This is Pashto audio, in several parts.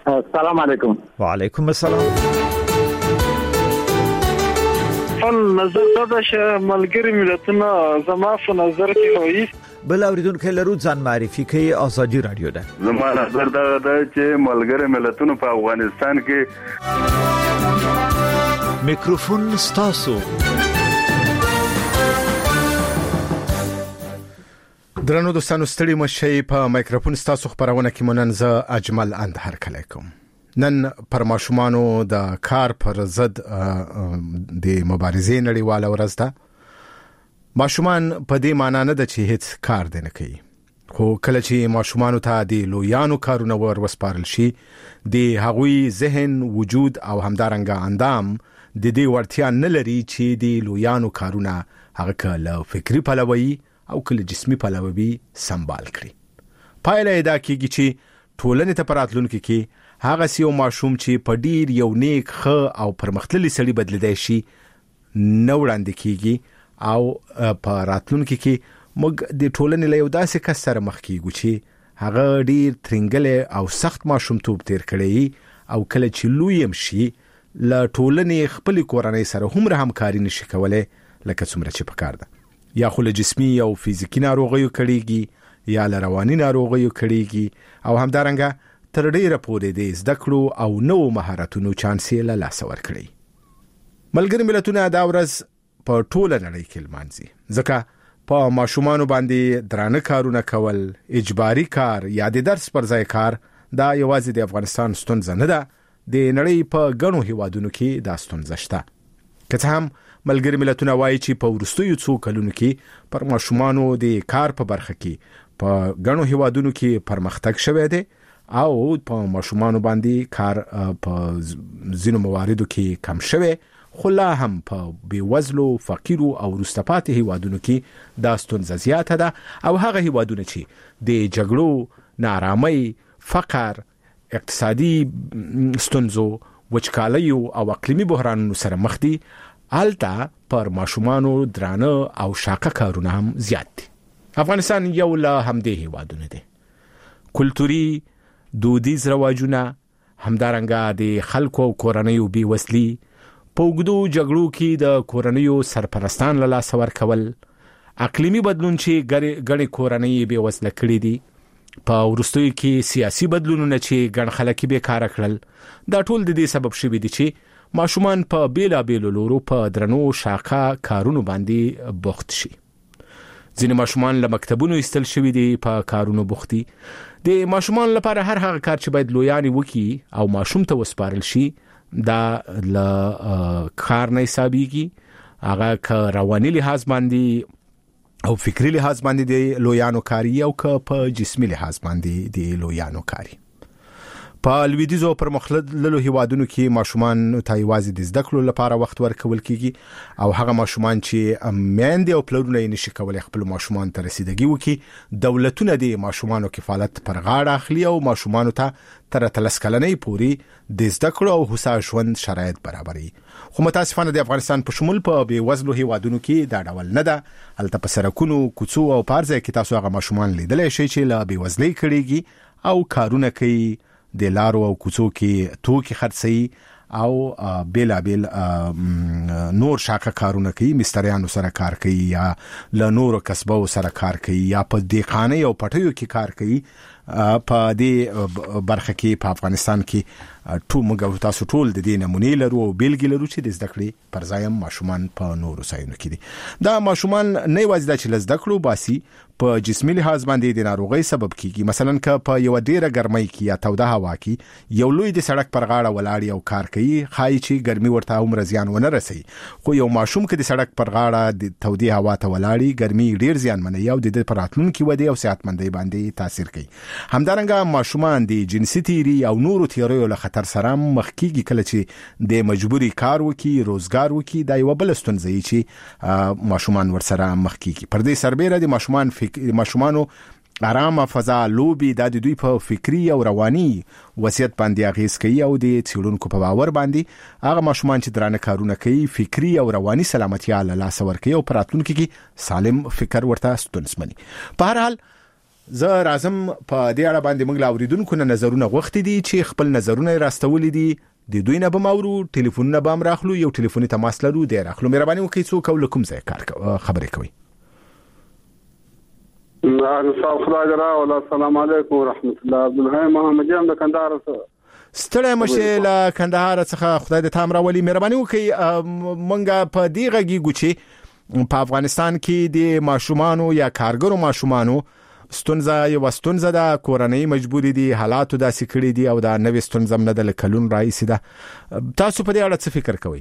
السلام علیکم. وعلیکم السلام. فل نظر دا چې ملګری ملتونه زما په نظر کې وایي بل اوریدونکو لرو ځان معرفي کوي. ازادي رادیو ده. زما نظر دا چې ملګری ملتونه په افغانستان کې میکروفون ستاسو. درنو دوستانو ستړي مشي په میکروفون ستاسو خبرونه کې مننزه اجمل اندهر کلیکم. نن پر ماشومانو د کار پر ضد د مبارزې نړیواله ورځ ده. ماشومان په دې معنی نه ده چې هیڅ کار نه کوي، خو کله چې ماشومانو ته د لویانو کارونه وسپارل شي د هغوی ذهن، وجود او همدارنګه اندام د دې ورتیا نه لري چې د لویانو کارونه هغه کله فکری پلوي او کله جسمي پلوي سمبال کړي. پایله دا کیږي چې ټولنې ته پراتلونکو کې هغه سیو ماشوم چې په ډیر یو نیک خو او پرمختللي سړي بدلیدای شي نو وړاندې کیږي او په راتلونکو کې موږ د ټولنې له یو داسې کس سره مخ کیږو چې هغه ډیر ترنګل او سخت ماشوم توپ تیر کړي او کله چې لوی شي له ټولنې خپل کورنۍ سره هم همکاري نشي کولای لکه څومره چې پکار ده. یا خو له جسمي او فزیکی ناروغیو کړيږي یا له رواني ناروغیو کړيږي او همدارنګه تر ډیره پورې د زده کړو او نو مهارتونو چانس یې له لاس ورکړي. ملګری ملتونه دا ورځ په ټوله نړۍ کې لمانځي ځکه په ماشومانو باندې درانه کارونه کول، اجباري کار یا د درس پر ځای کار دا یوازې د افغانستان ستونزه نه ده، د نړۍ په ګڼو هیوادونو کې دا ستونزه شته. که څه هم ملګری ملتونه وایي چې په ورستیو څو کلونو کې پر ماشومانو د کار په برخه کې په ګڼو هیوادونو کې پرمختګ شوی دی او په ماشومانو باندې کار په ځینو مواردو کې کم شوی، خو لا هم په بیوزلو، فقیرو او وروسته هیوادونو کې دا ستونزه زیاته ده او هغه هیوادونه چې د جګړو، نارامۍ، فقر، اقتصادي ستونزو، وچکالیو او اقلیمي بحرانونو سره مخ دي، البته پر ماشومانو درانه او شاقه کارونه هم زیات دي. افغانستان یو له همدې هیوادونه دي. کلتوري دودیز رواجونه، همدارنګه د خلکو او کورنیو بیوزلي، په اوږدو جګړو کې د کورنیو سرپرستان له لاسه ورکول، اقلیمي بدلون چې ګڼې کورنۍ بیوزله کړي دي، په وروستیو کې سیاسي بدلونونه چې ګڼ خلک بیکاره کړل، دا ټول د دې سبب شوي دي چې ماشومان په بیلابیلو لورو په درنو شاقه کارونو باندې بوخت شي. ځینې ماشومان له مکتبونو ایستل شوي دي، په کارونو بوختي. د ماشومان لپاره هر هغه کار چې باید لویان وکړي او ماشوم ته وسپارل شي دا له کار نه حسابيږي. هغه که رواني لحاظ باندې او فکری لحاظ باندې د لویانو کاری او که په جسمي لحاظ باندې د لویانو کاری. په لویدیزو پرمختللو هیوادونو کې ماشومان ته یوازې د زده کړو لپاره وخت ورکول کیږي او هغه ماشومان چې میندې او پلرونه یې نشي کولای خپل ماشومان ته رسیدګي وکړي، دولتونه د ماشومانو کفالت پر غاړه اخلي او ماشومان ته تر 13 کلنۍ پورې د زده کړو او هوسا ژوند شرایط برابري. خو متاسفانه د افغانستان په شمول په بیوزلو هیوادونو کې دا ډول نه ده. البته په سرکونو، کوڅو او پارځای کې تاسو هغه ماشومان لیدلای شئ چې له بیوزلۍ کړيږي او کارونه کوي، د لارو او کوڅو کې توکي خرڅي او بیلابیل نور شاقه کارونه کوي، مستریانو سره کار کوي یا له نورو کسبو سره کار کوي یا په دیخانه او پټیو کې کار کوي. په دې برخه کې په افغانستان کې موږ تاسو ټول د دې نمونې لرو او بیلګې لرو چې د زده کړې پر ځای ماشومان په نورو ځایونو کې دي. دا ماشومان نه یوازې چې زده کړو باسي، په جسمي لحاظ باندې د ناروغۍ سبب کیږي. مثلا که په یو ډیره ګرمۍ کې یا توده هوا کې یو لوی د سړک پر غاړه ولاړ او کار کوي، خای چې ګرمي ورته عمر زیان ونه رسي. خو یو ماشوم کې د سړک پر غاړه د تودې هوا ته ولاړی، ګرمي ډیر زیان مني او د پراتلونکو ودی او صحتمندۍ باندې تاثیر کوي. همدارنګه ماشومان د جنسي تیری او نورو تیریو له خطر سره مخ کیږي کله چې د مجبوري کار وکي، روزګار وکي. دا یو بل ستونزه چې ماشومان ورسره مخ کیږي. پر دې سربېره د ماشومانو آرامه فضا، لوبي د دوی په فکری او رواني وضعیت باندې اغیز کوي او د څېړونکو په باور باندې هغه ماشومان چې درانه کارونه کوي فکری او رواني سلامتیا له لاسه ورکوي او پراتلونکو کې سالم فکر ورته ستونزمني. په هر حال زه رازم په دې اړه باندې موږ لاوریدونکو نه نظرونه غوښتي دي چې خپل نظرونه راستولي دي د دوی نه به مورو ټلیفونونه به راخلو یو ټلیفوني تماس لرو دی راخلو مهرباني وکړئ څوک او کوم ځای کار خبرې کوي السلام علیکم ورحمت الله عبدالحی محمد جان د کندهار ستړی مشه له کندهار څخه خدای دې تام راولي مهرباني وکړئ مونږه په دې غږیږو چې په افغانستان کې د ماشومانو یا کارګرو ماشومانو ستونزه د کورنۍ مجبوري دي حالاتو داسې کړي دي او دا نوې ستونزه نه د کلون رئیس ده تاسو په دې اړه څه فکر کوئ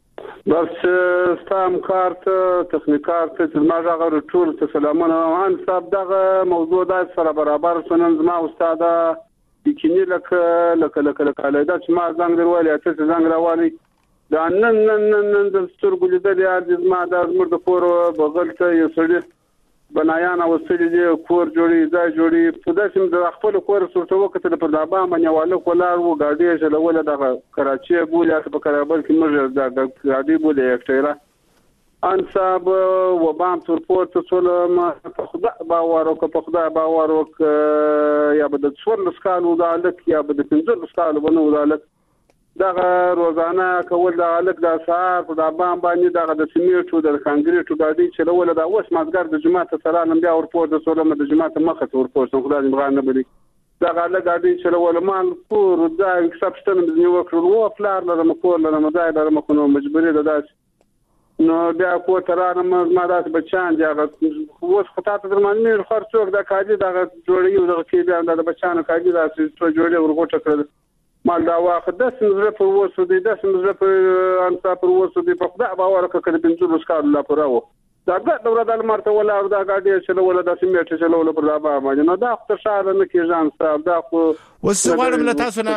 بس ستام کارت تخنیکارت چې ما غواړم ټول ته سلامونه ان صاحب دغه موضوع د سره برابر سنن زما استاد یقیني لکه علیدا چې ما زنګ درولې ته زنګ راوالي دا نن د سترګو لیدل یاد ما د زمر د کور بغل ته یو سړی بنایان او سړي دي کور جوړي ځای جوړي په داسې د خپل کور سورته وکړه په دابا منیواله کولار و ګاډي شلول د کراچي بوله په کابل کې موږ د ګاډي بوله یکټیرا ان صاحب و بام سپورت څول ما په خدای باور او په خدای باور او یا به د څور لسکالو د الک یا به د پنځه لسکالو بنو د الک دغه روزانه کول د الک د سهار په دابام باندې دغه د سیمټو د کانګریټو ګاډي چلول د اوس مازګر د جماعت سره نن بیا ورپور د سولم د جماعت مخه ورپور څنګه خدای مغان نه بلی دغه الک ګاډي چلول مان پور د اکسپشن د نیو کړو او فلار لرم کول لرم ځای لرم کوم مجبوری ده داس نو بیا کو ترانه ما داس بچان دغه اوس خطا ته درمانې خرڅوک د کاجي دغه جوړي دغه کې بیا د بچانو کاجي داس جوړي ورغوټه کړل مال دا واخد د سمزره پر وسو دي د سمزره پر انصاف پر وسو دي په خدای باور کړه بنځو لسکار الله پراو دا د ورته مرته ولا دا ګاډي چې ولا د سیمټ چې ولا پر لابا باندې نو دا خو شاله نه کې ځان صاحب دا خو وسوالم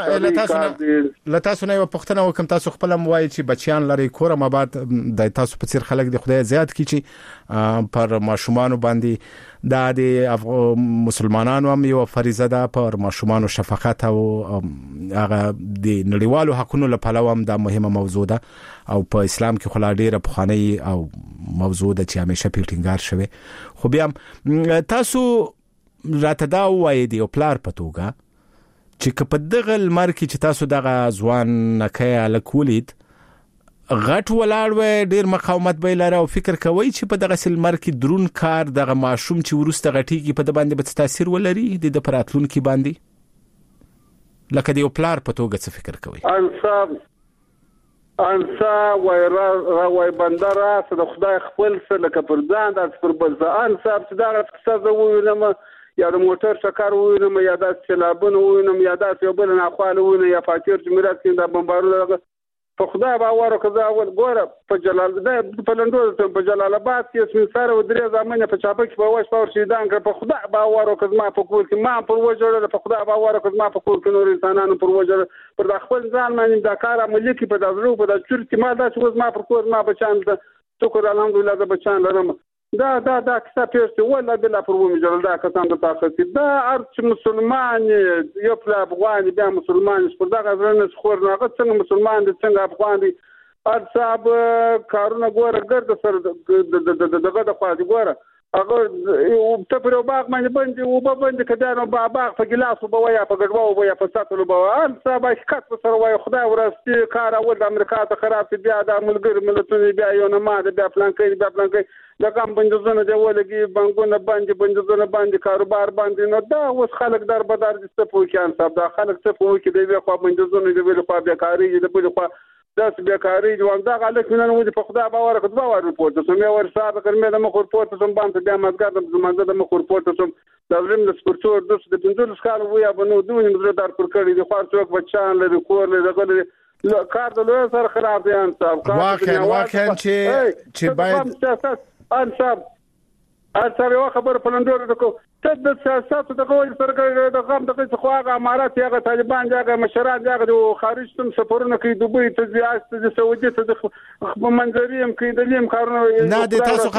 لتاسو نه پښتنه وکم تاسو خپل موای چې بچیان لري کورم آباد د تاسو په څیر خلک د خدای زیات کی چې پر ماشومان باندې دا د مسلمانانو هم یو فریضه ده پر ماشومان شفقت او هغه د نړیوالو حقوقو لپاره هم دا مهمه موضوع ده او په اسلام کې خلا ډیره پخوانی او موضوع ده چې همیشه پیټینګار شوی خو بیا تاسو راته دا وایي دی پلار پتوګه چې په دغه لمر کې چې تاسو دغه ځوان نکای الکولید غټ ولاړ و ډیر مقاومت به لاره او فکر کوي چې په دغه سلمر کې درون کار دغه ماشوم چې ورسته غټیږي په د باندې به تاثیر ولري د پراتلون کې باندې لکه دی پلار پتوګه څه فکر کوي انسا وای بندره د خدای خپل سره لکه پر ځان د پر بل ځان صاحب چې دا څه وینم یا د موټر شکر وینم یا د سلابونه وینم یا د یو بل نه خپل وینم یا فاتیر جمهوریت کې د بمبارو په خدای باور کړه اول ګوره په جلال په لندو په جلال آباد کې اسمن سره و درې ځامنه په چاپه کې په واش پاور شیدان کړ په خدای باور کړه ما په کول کې ما پر وجه په خدای باور کړه ما په کول کې نور انسانانو پر وجه پر د خپل ځان باندې د کار عملی کې په دغه په د چور کې ما دا چې ما پر کول ما بچان شکر الحمدلله د بچان لرم دا کیسه پیښه ولا بلا پر ومه جوړل دا کسان د طاقت دا ارچ مسلمان یو په افغان بیا مسلمان پر دا غزرنه خور نه څنګه مسلمان دي څنګه افغان دي ار صاحب کارونه ګوره ګرد سره دغه د خاطر ګوره هغه ته پر باغ باندې باندې او باندې کډانو باغ په ګلاس او بویا په ګډوا او بیا په ساتلو بویا ان صاحب شکات سره وای خدای ورستي کار اول د امریکا ته خراب بیا د ملګری ملتونو بیا یو نه ما د بیا پلان کوي لکه بنځونه دی ولګي بانګونه باندې کاروبار باندې نو دا اوس خلک در بدر دي څه پوکان صاحب دا خلک څه پوکي دی خو بنځونه دی ویل خو بیا کاری دی بل خو داس بیکاری جوړ دا غلط نه نو په خدای باور کړه باور رپورټ سم یو ور صاحب کړمه د مخ رپورټ سم باندې بیا مزګر د زمانه د مخ رپورټ سم د زم د سپورټور د 15 کال ویا بنو دوی موږ دار پر کړی د خار څوک بچان لري کور لري دغه کار د لوی سره خراب دي ان صاحب واقعا چې باید ان صاحب یو خبر پلندور دکو ته د سیاست د قوی سره د غم د خو هغه امارات هغه طالبان هغه مشران هغه خارج تم سفرونه کوي دوبۍ ته زیات د سعودي ته د منځریم کوي د لیم کارونه نه د تاسو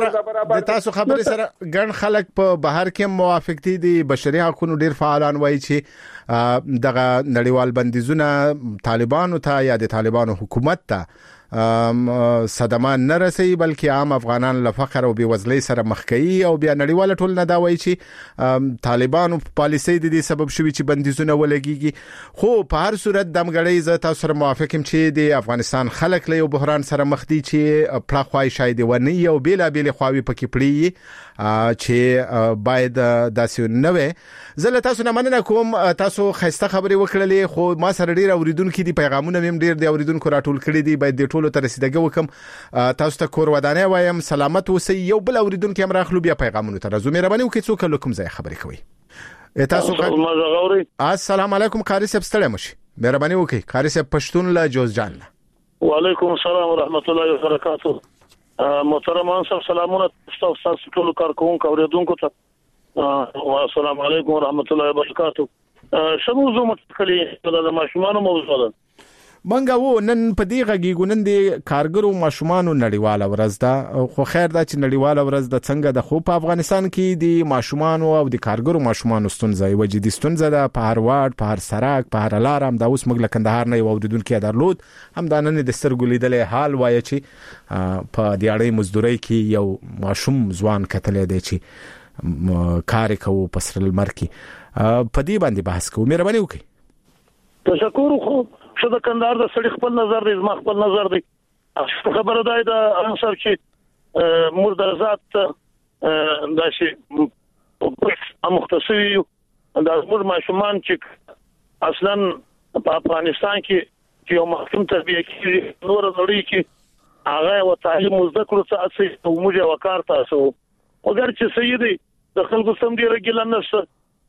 خبرې سره ګڼ خلک په بهر کې موافق دي بشري حقوقو ډیر فعالان وایي چې دغه نړیوال بندیزونه طالبانو ته یا د طالبانو حکومت ته صدمه نه رسي بلکې عام افغانان له فقر او بېوزلۍ سره مخ کوي او بیا نړیواله ټولنه دا وایي چې طالبانو پالیسي د دې سبب شوي چې بندیزونه ولګيږي خو په هر صورت د مګړۍ زه تاسو سره موافق یم چې د افغانستان خلک له یو بحران سره مخ دي چې پلاخوای شاید ونی او بیل خواوي پکې پړي چې باید داسې نه وي. زه له تاسو نه مننه کوم تاسو خسته خبرې وکړلې خو ما سره ډیر اوریدونکو دي پیغامونه مې ډیر د اوریدونکو راټول کړي دي باید د ټولو ته رسیدګي وکم تاسو ته کور ودانې وایم سلامت اوسئ. یو بل اوریدونکو هم راخلو بیا پیغامونه ته راځو مهرباني وکړئ څوک له کوم ځای خبرې کوي تاسو غوړي. السلام علیکم قاری صاحب ستړی مشي مهرباني وکړئ قاری صاحب پښتون له جوزجان. وعلیکم السلام ورحمت الله وبرکاته. محترم انصر سلامونه تاسو ټول کارکونکو اوریدونکو ته السلام علیکم ورحمت الله وبرکاته. شموزو متکلي د ماشومان موضوع ده منګه نن په دې غږیږو نن د کارګرو ماشومانو نړیواله ورځ ده خو خیر دا چې نړیواله ورځ د څنګه د خو په افغانستان کې د ماشومانو او د کارګرو ماشومانو ستونزه یو جدي ستونزه ده په هر وارد په هر سرک په هر لار هم دا اوس موږ له کندهار نه یو اوریدونکو درلود هم دا نن د سترګو لیدلې حال وایي چې په دیاړۍ مزدوري کې یو ماشوم ځوان کتلې دی چې کار کوي په سر المر کې په دې باندې بحث کوو مهرباني وکړئ. تشکر خو شو د کندهار د سړي خپل نظر دی زما خپل نظر دی خبره ده د انصر چې مردزات دا شي مختصي د زموږ ماشومان چې اصلا په افغانستان کې یو محکوم تربیه کې نور نړۍ کې هغه و تعلیم زده کړو څه اصلي او موږ وکړ تاسو اگر چې سیدي د خلکو سم دی رګل نه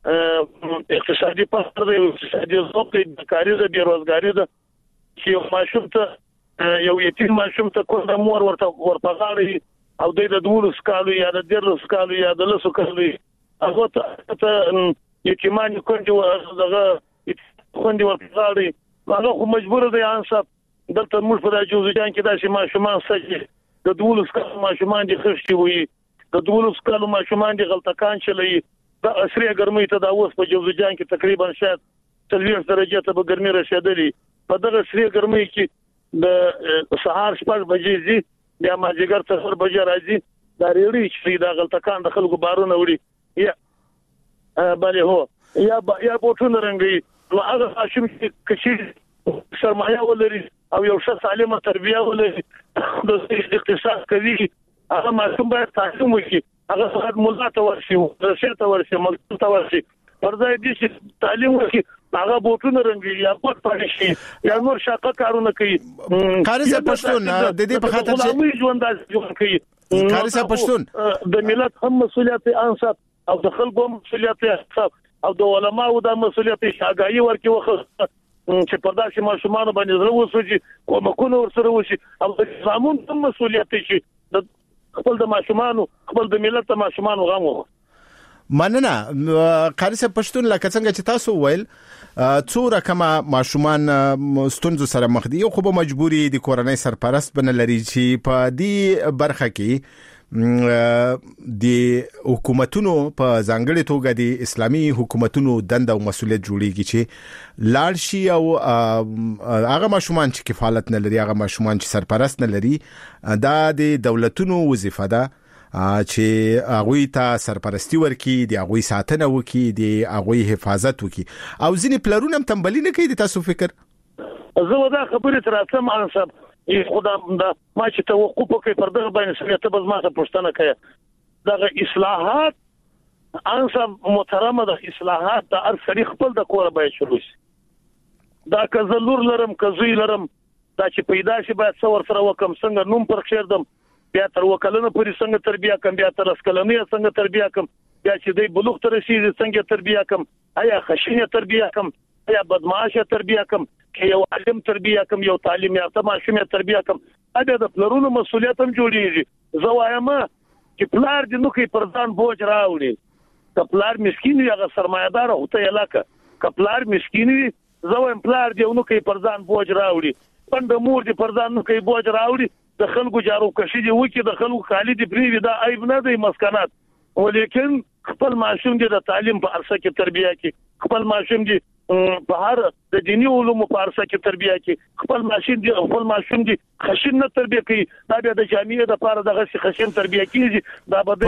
اقتصادي پاتره دی اقتصادي ځواب دی کاري د بیروزګاری ده چې یو ماشوم ته یو یتیم ماشوم ته کوم د مور ورپغاړي او د 12 کالو یا د 13 کالو یا د 10 کالو هغه ته یتیمان کوم دغه خوندې ورپغاړي هغه خو مجبور دی انصاف دلته موږ په جوزجان کې داسې ماشومان سجي د 12 کالو ماشومان دي خشتي وي د 12 کالو ماشومان دي غلطکان چلی د اسری ګرمۍ ته دا اوس په جوزجان کې تقریبا شاید 30 درجه ته به ګرمي رسیدلې په دغه اسری ګرمۍ کې د سهار 6 بجې زی بیا ماجګر ته 4 بجې راځي دا ریړي چې دا غلطکان د خلکو بارونه وړي یا بله هو یا بوټونه رنګي نو هغه هاشم چې سرمایه ولري او یو ښه سالمه تربیه ولري د اقتصاد کوي هغه ماشوم باید تعلیم وکړي هغه فقط مولا ته ورشي رشید ته ورشي مکتب ته ورشي ورځي دي چې تعلیم وکړي هغه بوټونه رنګي یا پټ پړ شي یا نور شاقه کارونه کوي. قاری صاحب پښتون د دې په خاطر چې ژوند کوي قاری صاحب پښتون د ملت هم مسؤلیت انصاف او د خلکو مسؤلیت انصاف او د علماو د مسؤلیت شاګایی ورکي وخت چې پردا چې ماشومان باندې زړه وسوږي کومکونه ورسره وشي او د اسلامون هم مسؤلیت شي د خپل د ماشومان خپل د ملت د ماشومان غو مننه قاری صاحب پښتون لکه څنګه چې تاسو ویل څو رقمه ماشومان ستونزو سره مخ دي خو به مجبوري د کورنۍ سرپرست بنه لري چې په دې برخه کې د حکومتونو په ځانګړي توګه د اسلامي حکومتونو دنده او مسولیت جوړیږي چې لاړ شي او هغه ماشومان چې کفالت نه لري هغه ماشومان چې سرپرست نه لري دا د دولتونو وظیفه ده چې هغه ته سرپرستی ورکي د هغه ساتنه وکي د هغه حفاظت وکي او ځینې پلرونه هم تنبلی نه کوي د تاسو فکر زه ودا خبرې تراتم انصاف خدا ما چې توقف کوي پر دغه باندې سمته بس ما ته پښتنه کوي دغه اصلاحات انصاف محترمه د اصلاحات د ارسري خپل د کوره باید شروع شي دا کزلور لرم کزوی لرم دا چې پیدا شي باید څور سره وکم څنګه نوم پر خیردم بیا تر وکلنه پورې څنګه تربیه کم بیا تر اسکلنې څنګه تربیه کم بیا چې دی بلوغ تر رسیدي څنګه تربیه کم آیا خشنه تربیه کم یا بدمعاشه تربیه کم کې یو علم تربیه کم یو تعلیم یافته ماشوم تربیه کم اده د پلرونو مسؤلیت هم جوړیږي زوایم چې پلار دې نو کې پردان بوج راوړي کپلار مسکین یا سرمایدار هوته علاقه کپلار مسکین زوایم پلار دې نو کې پردان بوج راوړي پند مور دې پردان نو کې بوج راوړي د خلکو جارو کشي دي وکي د خلکو خالد پریوی دا عیب نه دی مسکنات ولیکن خپل ماشوم دې د تعلیم په ارسه کې تربیه کې خپل ماشوم دې په هر د دینی علومو په ارسه کې تربیه کوي خپل ماشوم دي خشن نه تربیه کوي دا بیا د جامعې د پاره دغه خشن تربیه کیږي دا به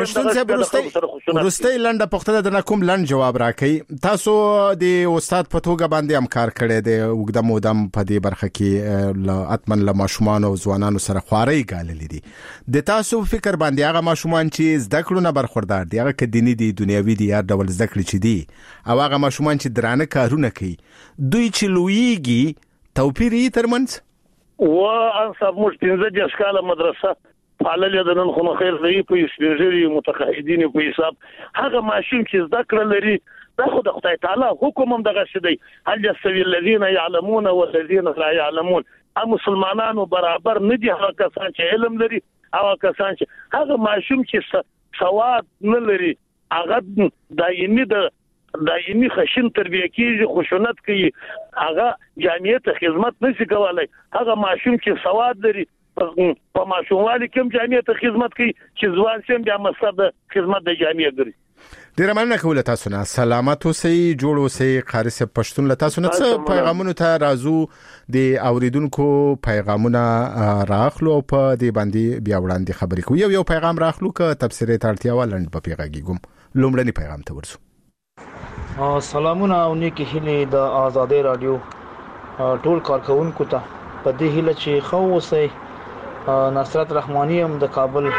د ورستۍ لنډه پوښتنه د کوم لنډ جواب راکړي تاسو د استاد په توګه باندې همکار کړی دی وګړه مودم په دې برخه کې اتمن له ماشومان او ځوانانو سره خواري غاللې دي د تاسو فکر باندې هغه ماشومان چې زده کړو نه برخوردار دي هغه کديني دي دنیوي دي یا ډول زده کړې چې دي او هغه ماشومان چې درانه کارونه کوي دوی چې لویږي توپیر یې ترمنځ انصاف موږ 15 کاله مدرسه فعالله د نن خو خیر زی په سپیشلی متقاعدین په حساب هغه ماشوم چې زده کړل لري دا خو د خدای تعالی حکم هم دغه شی دی هل يستوي الذين يعلمون والذين لا يعلمون مسلمانانو برابر نه دي هغه کسان چې علم لري او کسان چې هغه ماشوم چې سواد نه لري هغه دایمي خشن تربیه کیږي خشونت کوي هغه جامعې ته خدمت نشي کولای هغه ماشوم چې سواد لري په ماشوموالي کې جامعې ته خدمت کوي چې ځوان شم بیا مصب خدمت د جامعې کوي ډیر مننه کوله تاسو نه سلامات اوسئ جوړ اوسئ قاری صاحب پښتون له تاسو نه څه پیغامونه ته راځو د اوریدونکو پیغامونه راخلو په دې باندې بیا وړاندې خبرې کوو یو پیغام راخلو که تفسیرې ته اړتیا ولري په پیغامګم لومړنی پیغام ته ورسو سلامونه او نیکی هیله د آزادۍ رادیو ټول کارکونکو ته په دې هیله چې خو اوسئ نصرت رحمانی هم د کابل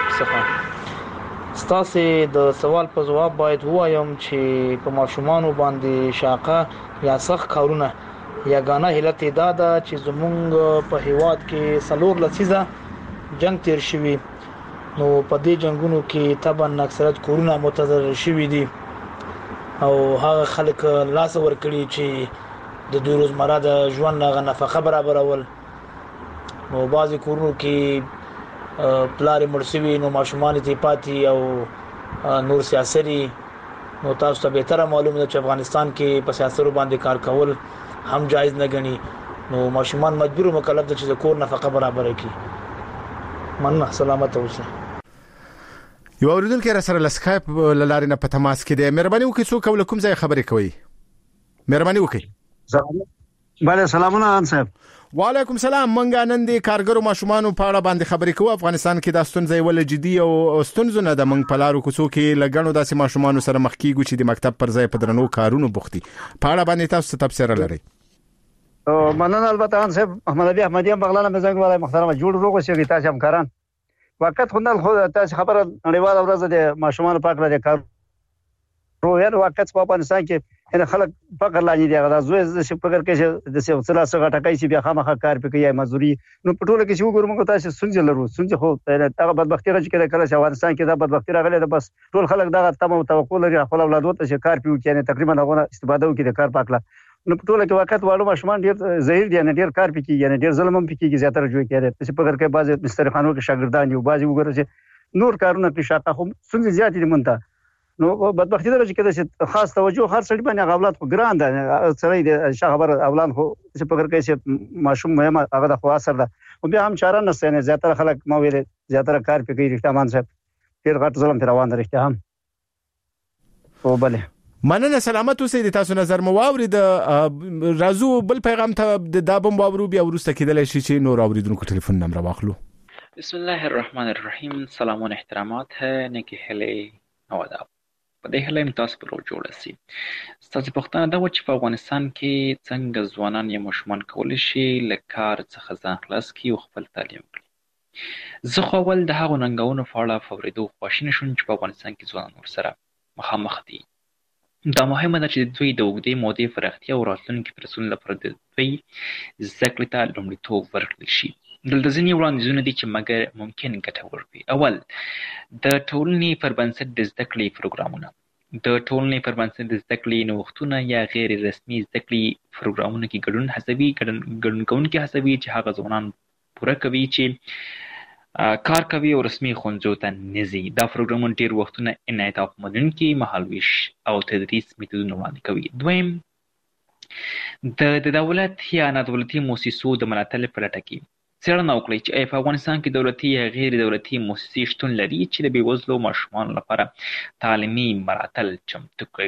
څخه ستاسو د سوال په جواب باید وایم چې په ماشومان باندې شاقه یا سخت کارونه یا غانا هلت دادا چې زمونږ په هیواد کې سلور لسیزه جنگ تیر شوی نو په دې جنگونو کې طبعا اکثریت کورونه متضرر شوی دي او هغه خلک لاس ور کړی چې د دوی روزمره د ژوند نه نفقه برابرول نو بعضی کورونو کې پلار مرسوي نو ماشومان ته پاتې او نور سیاسي نو تاسو ته به تر معلومه ده چې افغانستان کې په سیاستو باندې کار کول هم جایز نه غني نو ماشومان مجبور مکلف دي چې کور نفقه برابر کړي مننه سلامت اوسه یو اوریدونکو را سره لسکایپ لارې نه په تماس کې دی مهرباني وکړئ څوک ول کوم ځای خبرې کوي مهرباني وکړئ بله سلامونه ان صاحب وعلیکم سلام منګا نن د کارګرو ماشومان په اړه باندې خبرې کوو افغانستان کې د ستونزې ول جدي او ستونزونه د منګ پلارو کوڅو کې لګڼو داسې ماشومان سره مخ کیږي چې د مکتب پر ځای په درنو کارونو بوختي په اړه باندې تاسو تفسیر لرئ مننه البته ان صاحب احمد علي احمدي بغلانه مزنګ ولای محترم جوړ روغ شي تاسو همکاران وخت خندل خو تاسو خبره نړیواله ورځ د ماشومان پاک لري کار رویر وخت په افغانستان کې ان خلک فقر لاندې دی غدا زوی چې فکر کوي چې د سیاست څخه ټکای شي بیا خامخا کار پکې یا مزدوري نو پټوله کې شو ګورم تاسو سنځ لرو سنځ خو هغه بدبختی راځي کړه چې افغانستان کې دا بدبختی راغله ده بس ټول خلک دا تمه توقع لري خپل اولاد وته چې کار پیو کې تقریبا هغه استفاده وکړي د کار پاکله نو پټوله کې وخت والو ماشومان ډیر زهیر دي نه ډیر کار پکې یعنی ډیر ظلم هم پکې زیاتره جوړ کړي چې فکر کوي بعضی مسترخانو کې شاګردان یو بعضی وګورئ چې نور کارونه کې شاته خو سنځ زیات دي مونته نو بدبختی درجه کې د خاص توجه هر څړي باندې اولاد خو ګران ده سړی د خبر اولاد خو چې فکر کوي چې ماشوم مهمه هغه د خو اثر ده او بیا هم چاره نشته نه زیاتره خلک ما ویل زیاتره کار پکې رښتا مان صاحب ډیر غټ ظلم تر روان رښتا هم او بله مننه سلامت اوسئ د تاسو نظر مو واورید رازو بل پیغام ته د دابم واورو بیا ورسته کېدل شي چې نور اوریدونکو ټلیفون نمبر واخلو بسم الله الرحمن الرحیم سلام و احترامات نیکی هلی او آداب په دې هله تاسو پر جوړ شي تاسو پښتانه دا و چې په افغانستان کې څنګه ځوانان یا ماشومان کولی شي له کار څخه ځان خلاص کړي او خپل تعلیم وکړي زه خو ول د هغو ننګونو په اړه فوریدو خواشینی شوم چې په افغانستان کې ځوانان ورسره مخامخ دي دا مهمه ده چې دوی د اوږدې مودې پراختیا او راتلونکي پرسون لپاره د دوی زده کړې ته لومړیتوب ورکړل شي دلته ځینې وړاندیزونه دي چې مګر ممکن ګټور وي اول د ټولنې پر بنسټ د زده کړې پروګرامونه د ټولنې پر بنسټ د زده کړې نوښتونه یا غیر رسمي زده کړې پروګرامونه کې ګډون هڅوي ګډون کوونکي هڅوي چې هغه ځوانان پوره کوي چې کار کوي او رسمي ښوونځیو ته نه ځي دا پروګرامونه ډېر وختونه انعطاف منونکي مهالویش او تدریس میتودونه وړاندې کوي دویم د دولت یا نه دولتي موسسو د ملاتړ په لټه کې څېړنه وکړئ چې په افغانستان کې دولتي یا غیر دولتي موسسې شتون لري چې د بېوزلو ماشومانو لپاره تعلیمي ملاتړ چمتو کوي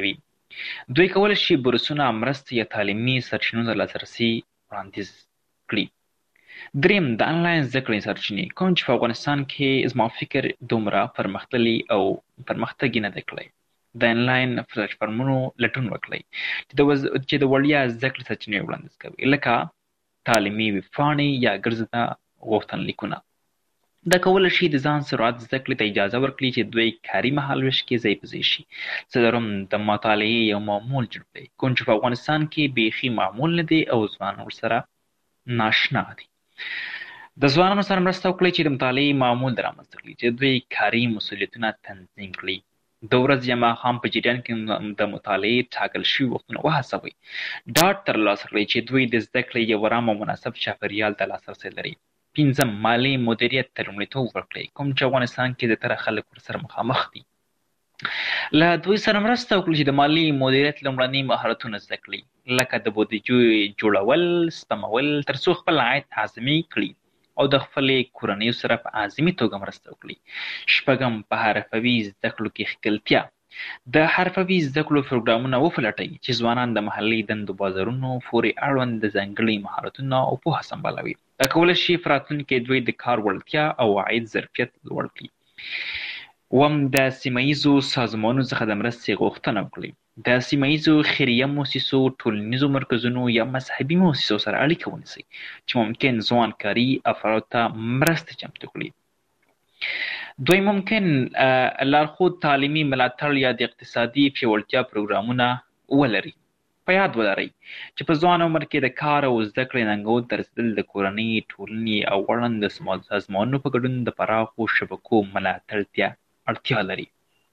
دوی کولای شي بورسونه، مرستې یا تعلیمي سرچینو ته لاسرسي وړاندیز کړي. دریم د انلاین زده کړې سرچینې، کوم چې په افغانستان کې زما فکر دومره پرمختللي او پرمختګ یې نه دی کړی. د انلاین پلیټفارمونو لټون وکړئ چې د وړیا زده کړې سرچینې وړاندیز کوي، لکه تعلیمي ویبپاڼې یا ګرځنده غوښتنلیکونه. دا کولی شي د ځان سرعت زده کړې ته اجازه ورکړي چې دوی کاري مهالویش کې ځای په ځای شي. څلورم د مطالعې یو معمول جوړ کړئ، کوم چې په افغانستان کې بیخي معمول نه دی او ځوانان ورسره ناشنا دي. د ځوانانو سره مرسته وکړئ چې د مطالعې معمول رامنځته کړي، چې دوی کاري مسؤلیتونه تنظیم کړي. د ورځې یا ماښام په جریان کې د مطالعې ټاکل شوي وختونه وهڅوئ. ډاډ ترلاسه کړئ چې دوی د زده کړې یو ارام او مناسب چاپېریال ته لاسرسی لري. پنځم مالي مدیریت ته لومړیتوب ورکړئ، کوم چې افغانستان کې زیاتره خلک ورسره مخامخ دي. له دوی سره مرسته وکړئ چې د مالي مدیریت لومړني مهارتونه زده کړي، لکه د بودیجې جوړول، سپمول، تر څو خپل عاید اعظمي کړي او د خپلې کورنیو سره په اعظمي توګه مرسته وکړي. شپږم په حرفوي زده کړو کې ښکلتیا. د حرفوي زده کړو پروګرامونه وپلټئ چې ځوانان د محلي دندو بازارونو پورې اړوند د ځانګړي مهارتونه او پوهه سمبالوي. دا کولی شي په راتلونکي کې دوی د کار وړتیا او عاید ظرفیت لوړ کړي. اووم د سیمه ییزو سازمانونو څخه د مرستې غوښتنه وکړئ. د سیمه ییزو خیریه مؤسسو، ټولنیزو مرکزونو یا مذهبي مؤسسو سره اړیکه ونیسئ چې ممکن ځوان کاري افرادو ته مرستې چمتو کړي. دوی ممکن لارښود تعلیمي ملاتړ یا د اقتصادي پیاوړتیا پروګرامونه ولري. په یاد ولرئ چې په ځوان عمر کې د کار او زده کړې ننګونو ته رسېدل د کورنۍ، ټولنې او اړوند سازمانونو په ګډون د پراخو شبکو ملاتړ ته اړتیا لري.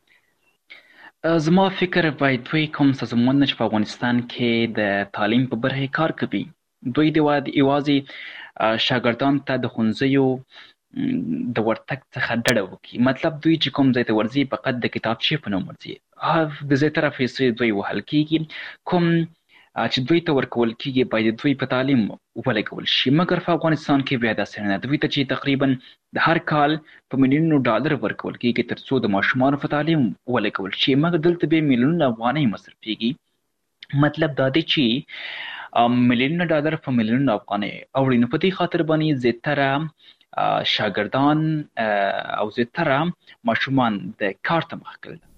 زما فکر باید دوی کوم سازمانونه چې په افغانستان کې د تعلیم په برخه کې کار کوي، دوی د یوازې شاګردانو ته د ښوونځیو د ورتګ څخه ډډه وکړي. مطلب دوی چې کوم ځای ته ورځي فقط د کتابچې په نوم ورځي، د زیاتره پیسې دوی وهل کېږي. کوم چې دوی ته ورکول کېږي باید دوی په تعلیم ولګول شي، مګر په افغانستان کې بیا داسې نه ده. دوی ته چې تقریبا د هر کال په میلیونونو ډالر ورکول کېږي تر څو د ماشومانو په تعلیم ولګول شي، مګر دلته بیا میلیونونه افغانۍ مصرفېږي. مطلب دا دی چې میلیونونه ډالر په میلیونونه افغانۍ اوړي. نو په دې خاطر باندې زیاتره شاګردان او زیاتره ماشومان د کار ته مخ کړل.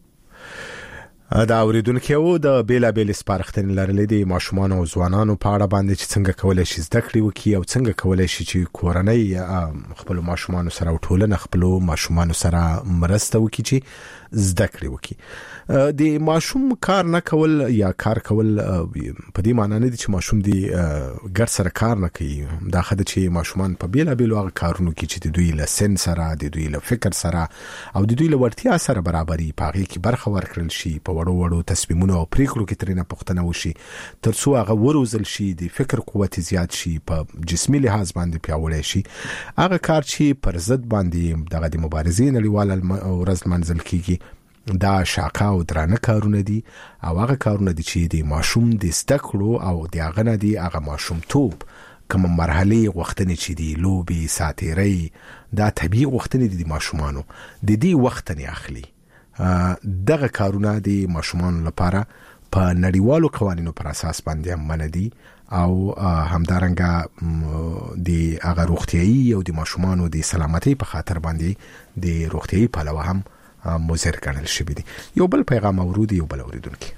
دا اوریدونکو د بیلابېل سپارښتنې لرلې دي ماشومان او ځوانانو په اړه باندې چې څنګه کولای شي زده کړې وکړي او څنګه کولای شي چې کورنۍ خپل ماشومان سره او ټولنه خپل ماشومان سره مرسته وکړي چې زده کړې وکړي. د ماشوم کار نه کول یا کار کول په دې معنی نه دي چې ماشوم دی ګډ سره کار نه کوي. دا خدای چې ماشومان په بیلابېل هغه کارونو کې چې د دوی له سن سره، د دوی له فکر سره او د دوی له وړتیا سره برابري په هغه کې برخه ورکړل شي، په وړو تصمیمونو او پریکړو کې ترېنه پوښتنه وشي تر څو هغه وروزل شي، د فکر قوت زیات شي، په جسمي لحاظ باندې پیاوړی شي. هغه کار چې پر ضد باندې دغه د مبارزې نړیواله ورځ منځل کیږي دا شاقه او درانه کارونه دي او هغه کارونه دي چې د ماشوم د زده کړو او د هغه نه دي هغه ماشوم توپ کوم مرحله غوښتنې چې دی لوبي ساتيري دا طبيعي غوښتنې دي د ماشومانو د دې وخت نه اخلي. دغه کارونه د ماشومانو لپاره په نړیوالو قوانینو پر اساس باندې مندي او همدارنګه د هغه روغتيایي او د ماشومانو د سلامتۍ په خاطر باندې د روغتيایي پلوه هم مضر ګڼل شوی دی. یو بل پیغام اورودي، یو بل اوریدونکو.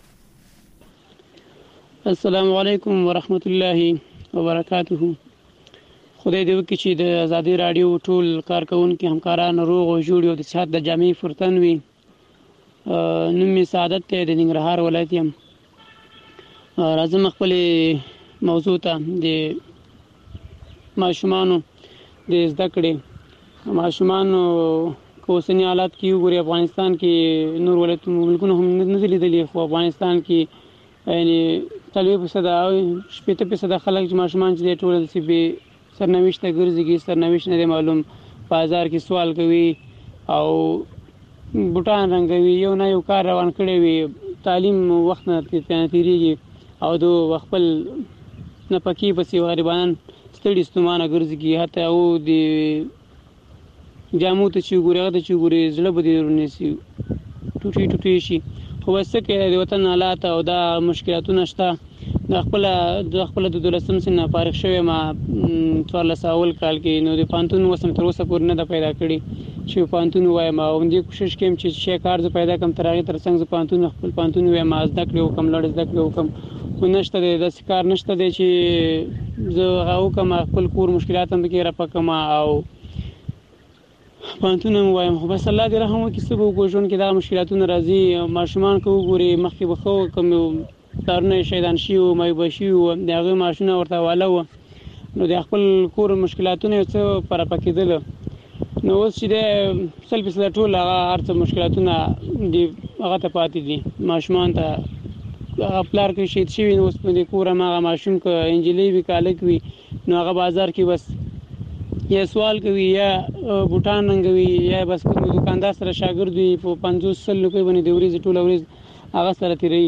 السلام علیکم ورحمت الله وبرکاته. خدای دې وکړي چې د آزادي رادیو ټول کارکونکو همکاران روغ او جوړ او د صحت د جامع فرتن وي. نوم می سعادت ته د ننګرهار ولایت یم. راځم خپل موضوع ته د ماشومانو د زده کړې ماشومانو کوسنی حالات کې وګوري. افغانستان کې نور ولایتونو ملکونو هم نه لیدلې، خو افغانستان کې یعنی 30% او 70% خلک چې ماشومان چې ټول د سی سرنوشت ګرځي، سرنوشت نه معلوم، بازار کې سوال کوي او بوټان رنګوي، یو نه یو کار روان کړی وي، تعلیم وخت نه تیریږي او دو خپل نه پکې پسې غریبان ستړي ستومانه ګرځي. حتی او د جامو ته چې ګوري هغه ته چې ګوري زړه به دې ورنسي ټوټي ټوټي شي. خو وسکه د وطن حالات او دا مشکلاتونه شته د خپل د دولسم سن فارغ شوی ما 14 اول کال کې نو د پانتون وسم تر اوسه پورې نه د پیدا کړی چې پانتون وایم او دې کوشش کوم چې شي کار ز پیدا کم ترغه تر څنګه پانتون خپل پانتون وایم از د کړو کم لړ د کړو کم خو نشته د کار نشته دی چې زه هغه کوم خپل کور مشکلات هم کې را پکما او پانتون وایم خو بس الله دې رحم وکړي سبو کوشون کې دا مشکلاتونه راځي ماشومان کو ګوري مخکې بخو کوم تارونه شیطان شي او مې بشي او دغه ماشونه ورته والو نو د خپل کور مشکلاتونه څه پر پکېدل نو اوس چې د سلفي سره ټول هغه هرڅه مشکلاتونه دی هغه ته پاتې دي ماشومان ته خپلار کې شي چې نو اوس په کور ما ماشوم کو انجلي وی کال کوي نو هغه بازار کې بس یا سوال کوي یا بوتان رنګوي یا بس کوم دکاندار سره شاګرد وي په 500 لوکي باندې د ورځې ټول ورځ هغه سره تیری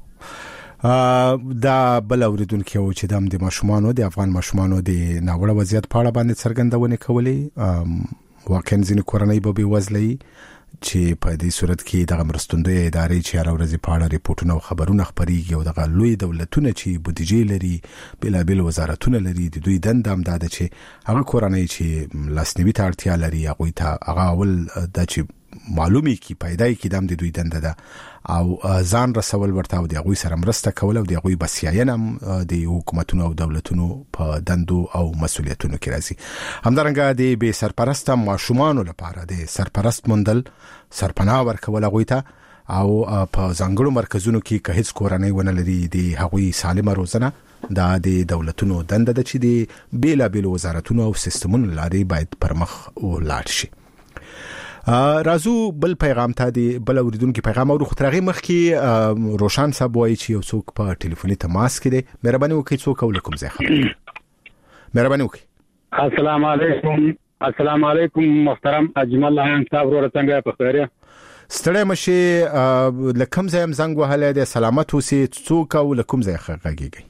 دا بل اوریدونکو چې د ماشومانو د افغان ماشومانو د ناوړه وضعیت په اړه باندې څرګندونه کولې واقعا ځینې کورنۍ به بې وزلې چې په دې صورت کې د مرستندوی ادارې چې هر ورځ په اړه ریپورتونه او خبرونه خبريږي او د لوی دولتونه چې بودیجې لري بلابل وزارتونه لري د دوی دنده هم ده چې هغه کورنۍ چې لاسنیوي ته اړتیا لري هغه اول د چې معلومي کی پیدای کی د دوی دنده ده او ځان رسول ورته او د غوي سره مرسته کول او د غوي بسیاینه د حکومتونو او دولتونو په دندو او مسولیتونو کې راځي همدارنګه د به سرپرست ماشومانو لپاره د سرپرست مندل سرپناه ورکول غوي ته او په ځانګړو مرکزونو کې که هیڅ کورنۍ ونه لري د غوي سالمه روزنه د دولتونو دنده ده چې د بیلابل وزارتونو او سیستمونو لاري باید پرمخ ولاړ شي رازو بل پیغام ته دی بل اوریدونکو پیغام او خطرغه مخ کې روشن صاحب وایي چې یو څوک په ټلیفوني تماس کې دی مهرباني وکړئ څوک ولکم زه خبر مهرباني وکړئ السلام علیکم محترم اجمل الله صاحب ورته څنګه په خیره ستړی مشه لکم زم زنګ وهله د سلامت اوسې څوک او لکم زه خغږیږي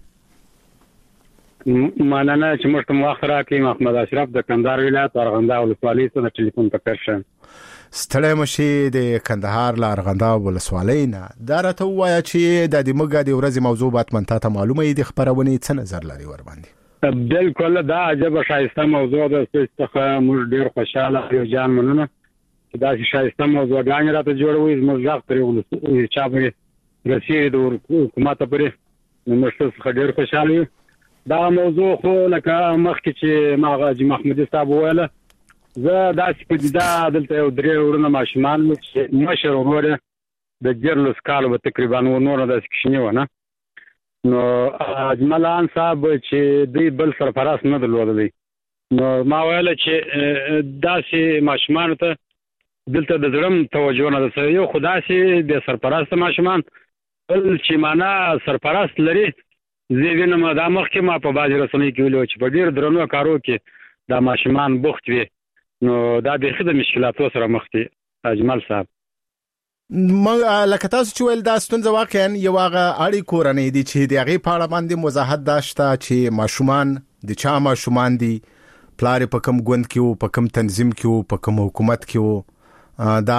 مننه چې موږ ته وخت راکې محمد اشرف د کندهار ولایت ارغنده ولسوالۍ څخه د ټلیفون په کار ستړی مشه د کندهار لا ارغنده ولسوالۍ نه دا راته وایا چې د دمګه د ورځې موضوعات منته معلومه دي خبرونه څه نظر لري ور باندې بالکل دا عجب شایسته موضوع ده چې موږ ډیر خوشاله یو جان مننه چې دا شایسته موضوع غاڼه راته جوړوي موږ ځاګ پرې چا پرې رسیدي د حکومت پرې موږ ډیر خوشاله دا موضوع خو لکه مخکې چې ماغه محمودي صاحب ویله زه دا سپیدا دلته یو درې ورونه ماشومان چې مشر وروره د جرلس کال به تقریبا نور د سکشنی ونه نو اجملان صاحب چې دوی بل سرپرست نه درلودلی نو ما ویل چې داسې ماشومان ته دلته د ځړم توجه نه ده یو خدای سي د سرپرست ماشومان بل چې معنا سرپرست لري زیږنه ما د مخکې ما په باج رسنۍ کې ویلو چې په ډیر درنو کارو کې د ماشومان بوخت وي نو دا د خدای مشکلاتو سره مخ دي اجمل صاحب لکه تاسو چې ول دا ستونزه واقعا یو هغه اړي کورنۍ دي چې د هغه په اړه باندې وضاحت داشته چې ماشومان د چا ماشومان دي پلار په کوم ګوند کې او په کوم تنظیم کې او په کوم حکومت کې دا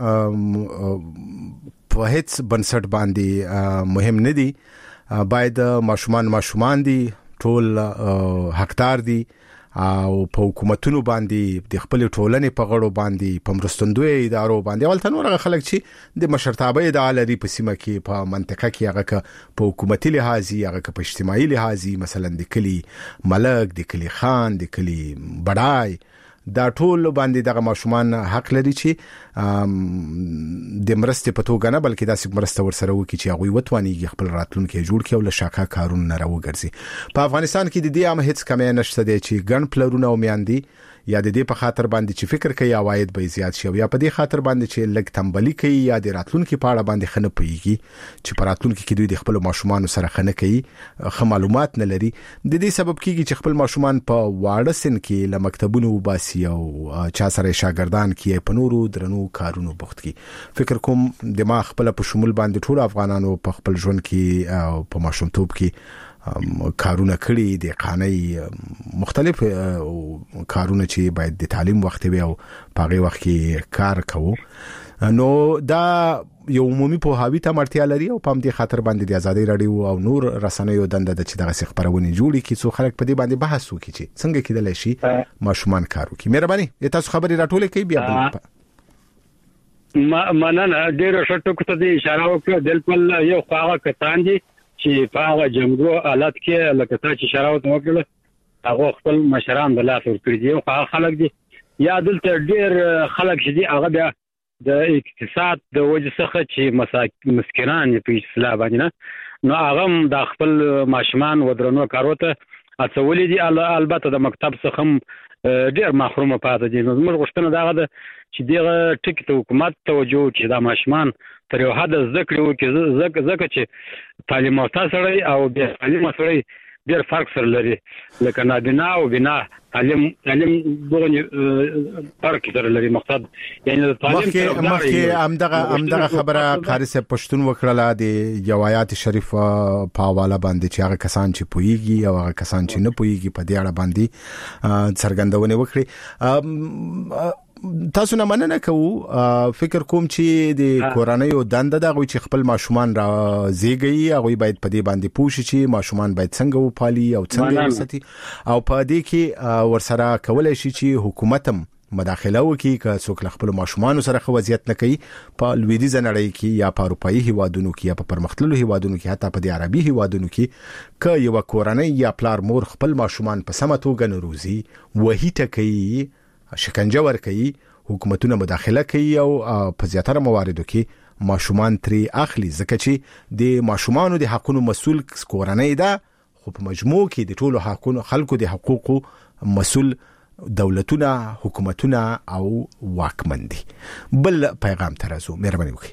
په هیڅ بنسټ باندې مهم نه دي باید ماشومان دي ټول حقدار دي او په حکومتونو باندې د خپل ټولنې په غړو باندې په مرستندوی ادارو باندې ولته نور خلک چې د مشرتابه ادعا لري په سیمه کې په منطقه کې هغه په حکومتي لحاظي هغه په اجتماعي لحاظي مثلا د کلی ملک د کلی خان د کلی بډای دا ټول باندې دغه ماشومان حق لري چې د مرستې په توګه نه بلکې داسې مرسته ورسره وکړي چې هغه وتواني خپل راتلونکي جوړ کړي او له شاکا کارونه نه راوګرځي په افغانستان کې د دې هم هیڅ کمی نشته دی چې ګڼ پلرونه او میاندي یا د دې په خاطر باندې چې فکر کوي عواید به زیات شي یا په دې خاطر باندې چې لګ تنبلی کوي یا د راتلونکي په اړه باندې خنه پیږي چې په راتلونکي کې دوی د خپل ماشومان سره خنه کوي خه معلومات نه لري د دې سبب کیږي چې خپل ماشومان په واړه سن کې له مکتبونو وباسي او چا سره شاګردان کې په نورو درنو کارونو بوخت کی فکر کوم د ما خپل په شمول باندې ټول افغانانو په خپل ژوند کې په ماشومتوب کې کارونه کړی د قانوني مختلف کارونه چې باید د تعلیم وخت وي او په هغه وخت کې کار کوو نو دا یو عمومي پوهاوی ته اړتیا لري او په دې خاطر باندې د ازادي رادیو او نور رسنیو دنده د چې دغه خبرونه جوړي کی څو خلک په دې باندې بحث وکړي چې څنګه کېدل شي ماشومان کار وکړي. مهرباني تاسو خبري راټولې کوي بیا مننه ډېر شټو ته د اشاره وکړه دلپل یو خواغه کتان دي چې په هغه جمهور حالت کې لکه چې اشاره وکړه هغه خپل مشران د لاس ور کړی دي او هغه خلک دي یا دلته ډېر خلک شدي هغه بیا د اقتصاد د وجه څخه چې مسکینان په اصطلاح باندې نو هغه د خپل ماشومان ودرنو کاروته اڅولې دي البته د مکتب څخه ډېر محروم پاتې دي. نو موږ غوښتنه دا ده چې دغه ټکی ته حکومت توجه چې د ماشومان تر یو حد ذکر وکړي ځکه چې تعلیم یافته سړی او بې تعلیمه سړی ډېر فرق سره لري لکه نابینا او بنا تعلیم دغه فرق سره لري. مقصد یعنی د تعلیم مخکې همدغه خبره قاری صاحب پښتون وکړه د یو آیات شریف په حواله باندې چې هغه کسان چې پويږي او هغه کسان چې نه پويږي په دې اړه باندې څرګندونه وکړي. تاسو نه مننه کوو فکر کوم چې د کورنۍ دنده دغه چې خپل ماشومان را زیږي هغه باید په دې باندې پوښي چې ماشومان باید څنګه وپالي او څنګه وساتي او په دې کې ورسره کولای شي چې حکومت هم مداخله وکړي که څوک خپل ماشومان سره خو وضعیت نه کوي په لویدیځ نړۍ کې یا په اروپאי هیوادونو کې یا په پرمختللو هیوادونو کې حتی په عربي هیوادونو کې که یو کورنۍ یا پلار مور خپل ماشومان په سمه توګه نه روزي وਹੀ ټکي شکنجه ور کوي حکومتونه مداخله کوي او په زیاتره مواردو کې ماشومان تری اخلي ځکه چې د ماشومانو د حقوقو مسؤل کورنۍ ده خو په مجموع کې د ټولو حقوقو خلکو د حقوقو مسؤل دولتونه حکومتونه او واکمن دي. بل پیغام ترازو مهرباني وکړئ.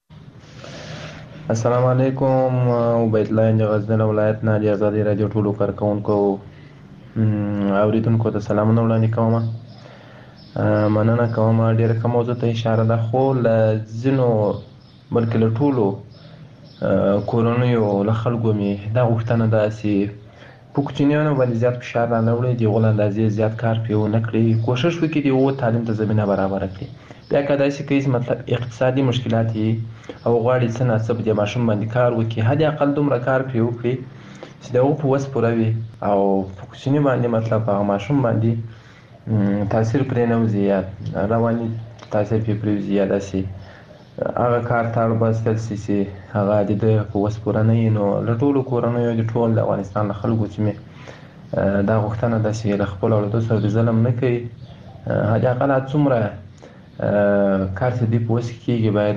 السلام علیکم عبید الله غزنی ولایت نه د آزادی رادیو ټولو کارکونکو اوریدونکو ته سلامونه وړاندې کوم. مننه کوم ډیره کوم موضوع ته اشاره ده خو لزینو بلکې له ټولو کورونیو له خلکو می دا غوښتنه ده چې پوکچینیانو باندې زیات فشار نه وړي دی ول اندازې زیات کار پیو نه کړی کوشش وکړي دی او تعلیم ته زمينه برابر کړي بیا کدا چې کیس مطلب اقتصادي مشکلات او غواړي څنګه د ماشوم باندې کار وکړي هدي اقل دومره کار پیو کړي چې دا په وس پوروي او پوکچینی باندې مطلب هغه ماشوم باندې تاثیر پرې نه زیات رواني تاثیر پرې زیات شي هغه کار تر بس چې هغه د وس پورانه نو لټول کورنۍ د ټول افغانستان خلکو چې دا غوښتنه ده چې خپل اولاد سره د ظلم نه کوي هغه اقل څومره کار دې پوس کېږي باید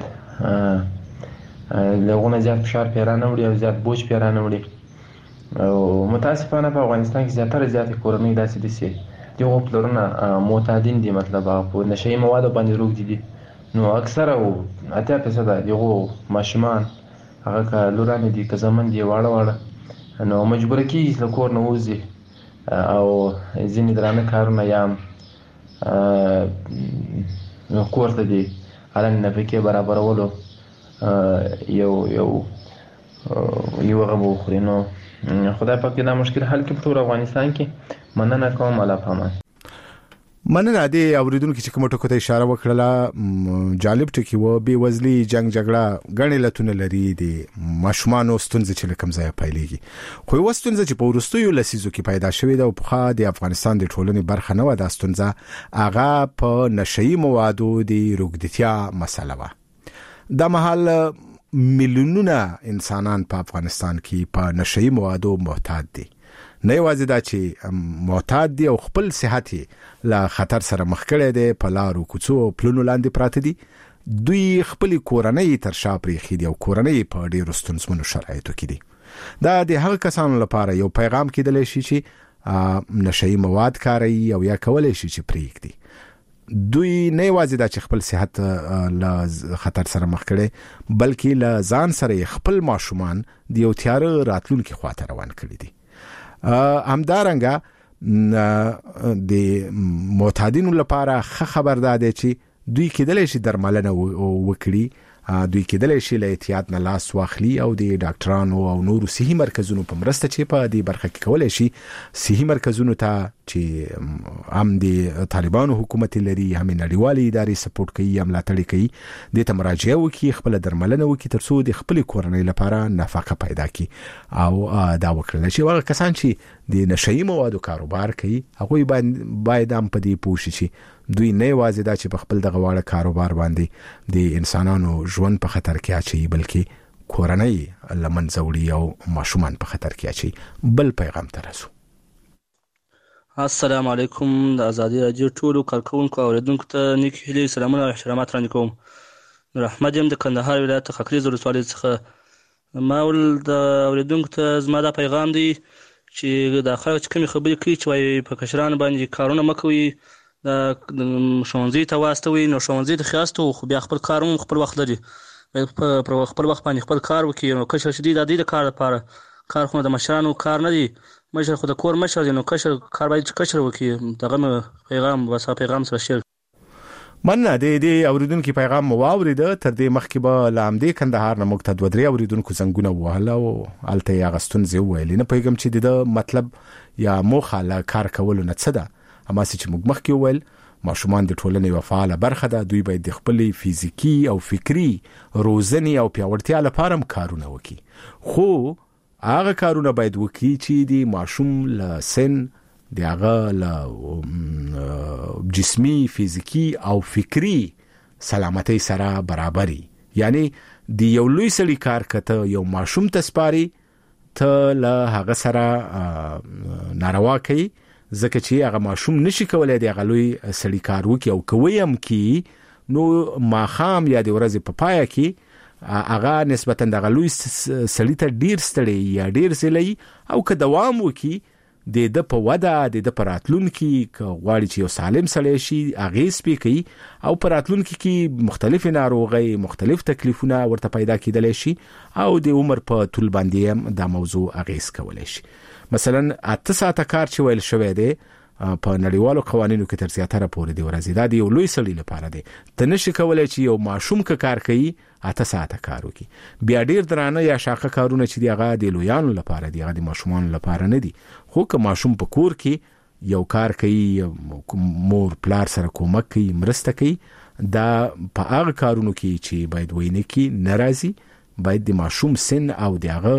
لغونه زیات فشار پیرانه وړي او زیات بوج پیرانه وړي او متاسفانه په افغانستان کې زیات کورنۍ داسې دي چې یو پلرونه معتادین دي مطلب په نشئی مواد باندې روغ دي نو اکثره او 80% یو ماشومان هغه لوران دي که زمون دی واړه نو مجبور کیږي له کور نه وځي او ځینې درانه کارونه یا کور ته دي حالا نه فکر برابرولو یو غو خورینو خدای پاک دا مشکل حل کړي په افغانستان کې مننه کوم الله پامان. مننه دې اوریدونکو چې کوم ټکو ته اشاره وکړه جالب ټکی و بي وزلي جنگ جګړه غنې لتون لري دي ماشومان ستونزې چې کوم ځای پایلېږي خو وستونزه چې په ورستیو لسیزو کې پیدا شوې ده او په خا د افغانستان د ټولنې برخه نه و د ستونزه هغه په نشئی موادو د روغتیا مسله و. د محل میلیونونه انسانان په افغانستان کې په نشئی موادو محتاج دي نه یوازې دا چې معتاد دي او خپل صحت له خطر سره مخ کړي دي په لارو کوڅو پلونو لاندې پراته دي دوی خپل کورنۍ تر شا پرېخي دي او کورنۍ په ډېرو ستونزمنو شرایطو کې دي. دا د هغه کسانو لپاره یو پیغام کېدلی شي چې نشئی مواد کاروي او یا کولای شي چې پرېږدي دوی نه یوازې دا چې خپل صحت له خطر سره مخ کړي بلکې له ځان سره خپل ماشومان د یو تیار راتلونکي خواته روان کړي دي. همدارنګه د معتادینو لپاره خبر ده چې دوی کېدلی شي درملنه وکړي دوی کېدلی شي له احتیاط نه لاس واخلي او د ډاکټرانو او نورو صحي مرکزونو په مرسته چې په دې برخه کې کولای شي صحي مرکزونو ته چې هم د طالبانو حکومت لري هم نړیوالي ادارې سپورټ کوي هم ملاتړ کوي د تمراجعه وکي خپل درملنه وکي ترڅو د خپل کورنۍ لپاره نفقه پیدا کړي او دا وکړل چې هغه کسان چې د نشئی موادو کاروبار کوي هغه باید هم په دې پوه شي چې دوی نه یوازې دا چې په خپل دغه واړه کاروبار باندې د انسانانو ژوند په خطر کې اچي بلکې کورنۍ لمنځه وړي او ماشومان په خطر کې اچي. بل پیغام ترسو. السلام علیکم د ازادي رادیو ټولو کارکونکو او اوریدونکو ته نیک هیلې سلامونه او احترامات وړاندې کوم. نور احمد یم د کندهار ولایت خاکریز ولسوالۍ څخه. ما ول د اوریدونکو ته زما دا پیغام دی چې د خلک چې کومې خبرې کوي چې وایي په کشرانو باندې کارونه مه کوئ د ښوونځي ته واستوئ نو ښوونځي ته خیاستو خو بیا خپل کار هم خپل وخت لري په خپل وخت باندې خپل کار وکړي. نو کشر چې دی د دې د کار لپاره کار خو د مشرانو کار نه دی مشر خو د کور مشر دی نو کشر کار باید کشر وکړي. دغه پیغام بس پیغام سره شیر مننه د اوریدونکو پیغام واورید. تر دې مخکې به لامدې کندهار نه مقتد ودري اوریدونکو زنګونه وهله او الته یې غستون زی ویل نه پیغام چې د مطلب یا موخه لا کار کول نه څه ده اما چې موږ مخکې ویل ماشومان د ټولنې یو فعاله برخه ده. دوی باید د خپل فزیکی او فکری روزنې او پیاوړتیا لپاره کارونه وکړي خو هغه کارونه باید وکړي چې د ماشوم له سن د هغه له جسمی فزیکی او فکری سلامتی سره برابري. یعنی د یو لوی سړي کار کته یو ماشوم تسپاري ته له هغه سره ناروا کوي ځکه چې هغه ماشوم نشي کولای د غلوي سړی کار وکي او کوي هم کی نو ماخام یا د ورځې په پایا کې هغه نسبتا د غلوي سړی ته ډیر ستړي یا ډیر سلی او که دوام وکي د په ودا د پراتلونکو غواړي چې یو سالم سړی شي هغه سپي کوي او پراتلونکو کې مختلف ناروغي مختلف تکلیفونه ورته پیدا کیدل شي او د عمر په طول باندې هم دا موضوع اغیز کولای شي. مثلا 8 ساعته کار چې ویل شوی دی په نړیوالو قوانینو کې تر زیاتره پورې دی ورځي دا دی یو لوی سړی لپاره دی ته نشي کولای چې یو ماشوم کار کوي 8 ساعته کار وکي. بیا ډیر درانه یا شاقه کارونه چې دی هغه د لویانو لپاره دی هغه د ماشومان لپاره نه دي خو که ماشوم په کور کې یو کار کوي مور پلار سره کومک کوي مرسته کوي دا په هغه کارونو کې چې باید ویني کې ناراضي باید د ماشوم سن او دغه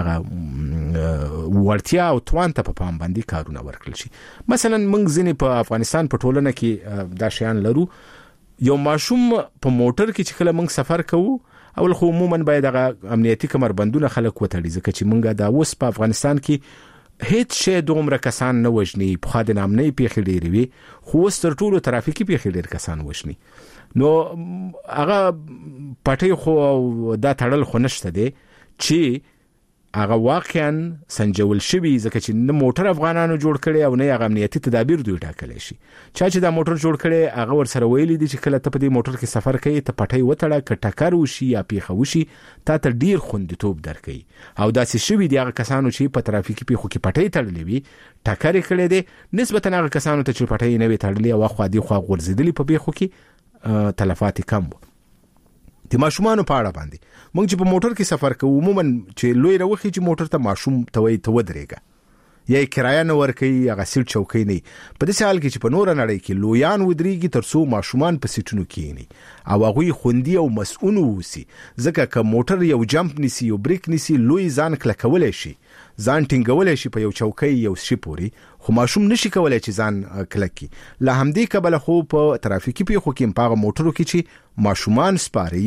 ورتیا او توان ته په پام باندې کارونه ورکړل شي. مثلا موږ ځینې په افغانستان په ټولنه کې دا شیان لرو یو ماشوم په موټر کې چې کله موږ سفر کوو اول خو عموما باید هغه امنیتي کمربندونه خلک وتړي ځکه چې موږ دا اوس په افغانستان کې هیڅ شی دومره کسان نه وژني په خاطر نامنې پیښې ډېرې وي خو اوس تر ټولو ترافیکي پیښې ډېر کسان وژني نو هغه پټي خو دا تړل خو نشته دی چې هغه واقعا سنجول شوی ځکه چې نه موټر افغانانو جوړ کړي او نه هغه امنیتي تدابیر دوی ټاکلي شي چې دا موټر جوړ کړي هغه ور سره ویلي دي چې کله ته په دې موټر کې سفر کوي ته پټي وتړه ک ټکر وشي یا پیښه وشي ته ډیر خوندیتوب درکې او داسې شوی دی هغه کسانو چې په ترافیکي پیښو کې پټي تړلې وي ټکر کړي دي نسبتا هغه کسانو ته چې پټي نه وي تړلې او خو دي خو غورځېدلې په پیښو کې تلفات کم وو. د ماشومان په اړه باندې موږ چې په موټر کې سفر کوو عموما چې لوی روخي چې موټر ته ماشوم توي ته ودرېګا یا کرایه نه ورکي هغه سیټ چوکۍ نه په دې حال کې چې په نور نړۍ کې لویان ودرېږي ترڅو ماشومان په سیټونو کې نه او هغه خوندي او مسؤل وسی ځکه که موټر یو جمپ نسی یو بریک نسی لوی ځان کلکول شي ځان ټینګول شي په یو چوکۍ یو شي پوري خو ماشوم نشي کولای چې ځان کلکی له همدې کبل خو په ترافیکي پیښو کې په موټرو کې چې ماشومان سپاري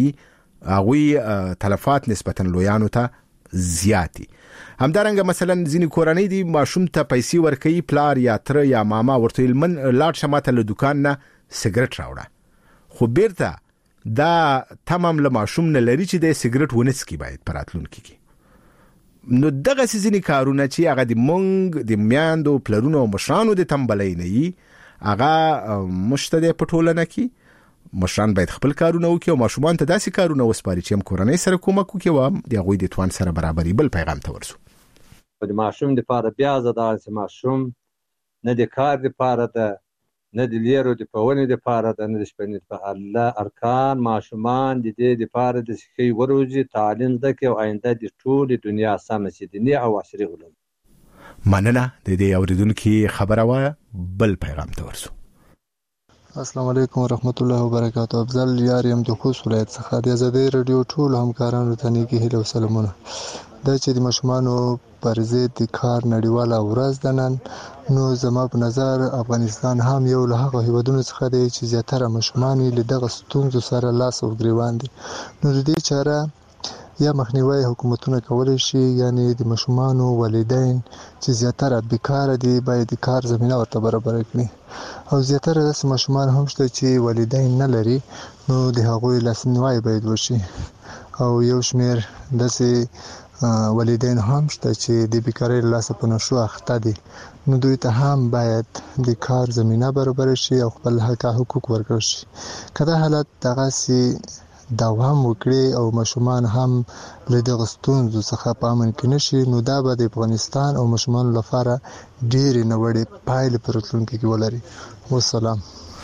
هغه تلفات نسبتا لویانو ته زیاتی. همدارنګه مثلا ځینې کورنۍ دي ماشوم ته پیسې ورکوي پلار یا تر یا ماما ورته من لاړ شماته له دکان نه سیګریټ راوړه خو بیرته دا تمام له ماشوم نه لري چې د سیګریټ ونسکي باید پراتلونکي کې نو دغه سيزني کارونه چې هغه د مونږ د میاندو پلرونو مشرانو د تنبلۍ نه یي هغه مشتده پټولنه کې مشران باید خپل کارونه وکړي او ماشومان ته داسې کارونه وسپاري چې هم کورنۍ سره کومک وکړي او د هغوی د توان سره برابري. بل پیغام ته ورسو د ماشوم لپاره بیا زدار چې ماشوم نه د کار لپاره ده نه د لیرو د پهونې لپاره ده نه د شپنې لپاره الله ارکان ماشومان د دې لپاره د ښې وروځي تعلیم زده کړي او آینده د ټولې دنیا سمه شي دیني او عصري علوم. مننه د دې اوریدونکو خبره وایي بل پیغام ته ورسو. السلام علیکم ورحمت الله وبرکاته. افضل یار یم د خوست ولایت څخه. د آزادۍ رادیو ټول همکارانو ته نیکی هیله او سلامونه. دا چې د ماشومانو پر ضد د کار نړیواله ورځ ده نن، نو زما په نظر افغانستان هم یو له هغه هیوادونو څخه دی چې زیاتره ماشومان له دغه ستونزو سره لاس او ګریوان دي. نو د دې چاره یا مخنیوي حکومتونه کولی شي، یعنی د ماشومانو والدین چې زیاتره بیکاره دي باید د کار زمینه ورته برابر کړي، او زیاتره داسې ماشومان هم شته چې والدین نه لري، نو د هغوی لاسنیوی باید وشي. او یو شمیر داسې والدین هم شته چې د بیکارۍ له لاسه په نشو اخته دي، نو دوی ته هم باید د کار زمینه برابر شي او خپل حقوق ورکړل شي. که دا حالت دغسې دوام وکړي او ماشومان هم له دغه ستونزو څخه په امن کې نشي، نو دا به د افغانستان او ماشومانو لپاره ډېرې ناوړې پایلې په راتلونکي کې ولري. والسلام.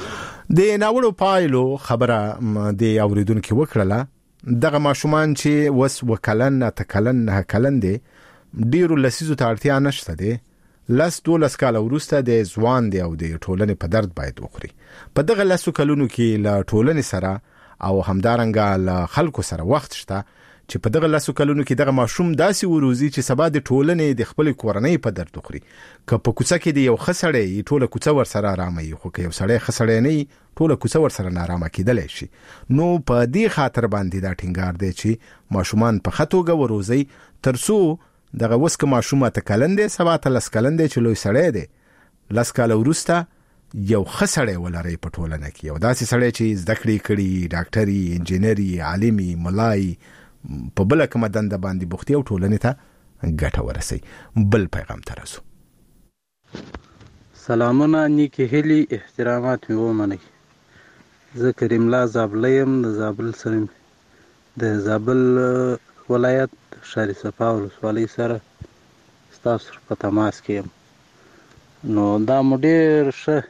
د ناوړو پایلو خبره د اوریدونکو وکړله. دغه ماشومان چې وس وکلن تکلن نه کلن دي، ډیرو لسیزو ته اړتیا نشته دي. لس 12 کال وروسته د ځوان دی او د ټولنې په درد باید وخوري. په دغه لسو کلونو کې له ټولنې سره او همدارنګه له خلکو سره وخت شته چې په دغه لسو کلونو کې دغه ماشوم داسې وروزي چې سبا د ټولنې د خپل کورنۍ په درد وخوري. که په کوڅه کې دی یو خسړې ټوله کوڅه ور سره آرامي، خو که یو سړی خسړې نه ټوله کوڅه ور سره نارامه کېدلی شي. نو په دې خاطر باندې دا ټینګار دی چې ماشومان په خطوګه وروزي، ترڅو دغه وسکه ماشوم ته کلن دی سبا ته لس کلن دی چې لوی سړی دی، لس کال وروسته یو خسړی ولري په ټولنه کې، یو داسې سړی چې زده کړې کړي، ډاکټري، انجینري، عالمي، ملای، په بل کومه دنده باندې بوختي او ټولنې ته ګټه ورسي. بل پیغام ته رسو. سلامونه، نیکی هیلی، احترامات مې ومنئ. زه کریم الله زابله یم، د زابل سره د زابل ولایت شهر صفا ولسوالۍ سره ستاسو په تماس کې یم. نو دا مو ډېر ښه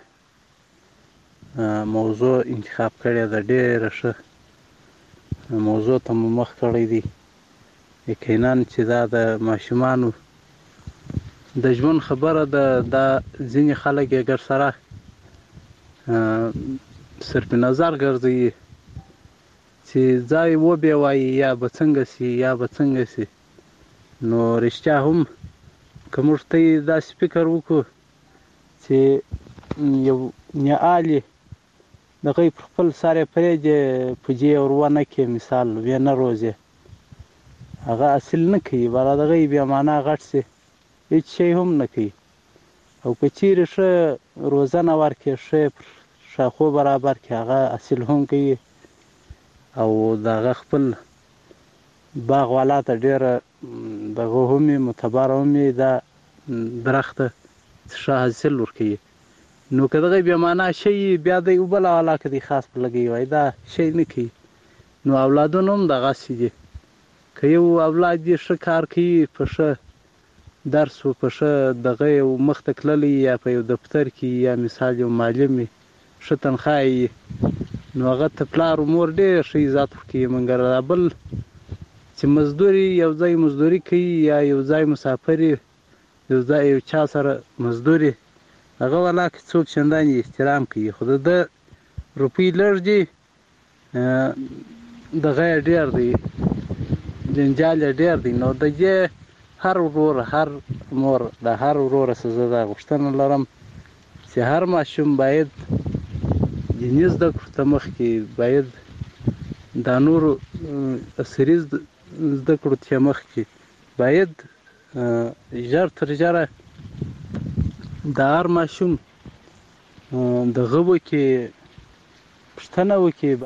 موضوع انتخاب کړې ده، ډېره ښه موضوع ته مو مخ کړی دی. یقینا چې دا د ماشومانو د ژوند خبره ده. دا ځینې خلک یې ګر سره صرف نظر ګرځوي چې ځای وبېوایي یا به څنګه سي یا به څنګه سي. نو رښتیا هم که موږ ته یې داسې فکر وکړو چې یو نیالي د هغوی پر خپل سر یې پرېږدي، پوجې ور ونه کړي، مثال ویې نه روزي، هغه اصل نه کوي، بله د هغوی بیا معنا غټ سي، هېڅ شی هم نه کوي. او که چیرې ښه روزنه ورکړي، ښه پر شاخو برابر کړي، هغه اصل هم کوي او د هغه خپل باغ والا ته ډېره دغه هم وي، معتبره هم وي، دا درخته ښه حاصل ورکوي. نو که دغه بیا معنا شی بیا دی وبله والا که دی خاص په لګوي وایي، دا شی نه کوي. نو اولادونه هم دغسې دي. که یو اولاد یې ښه کار کوي، په ښه درس و په ښه دغه یو مخ ته تللی یا په یو دفتر کې یا مثال یو معلم وي، ښه تنخواه یې، نو هغه ته پلار و مور ډېر ښه عزت ورکوي. مګر بل چې مزدوري یو ځای مزدوري کوي یا یو ځای مسافر یو ځای یو چا سره مزدوري، هغه والا که څوک چندانې احترام کوي، خو د ده روپۍ لږ دي، دغه یې ډېر دی، جنجال یې ډېر دی. نو د دې هر وروره، هر مور، د هر وروره څه زه دا غوښتنه لرم چې هر ماشوم باید دیني زده کړو ته مخکې باید دا نورو عصري زده کړو ته مخکې باید ژر تر ژره د هر ماشوم دغه وکړي، پوښتنه وکړي.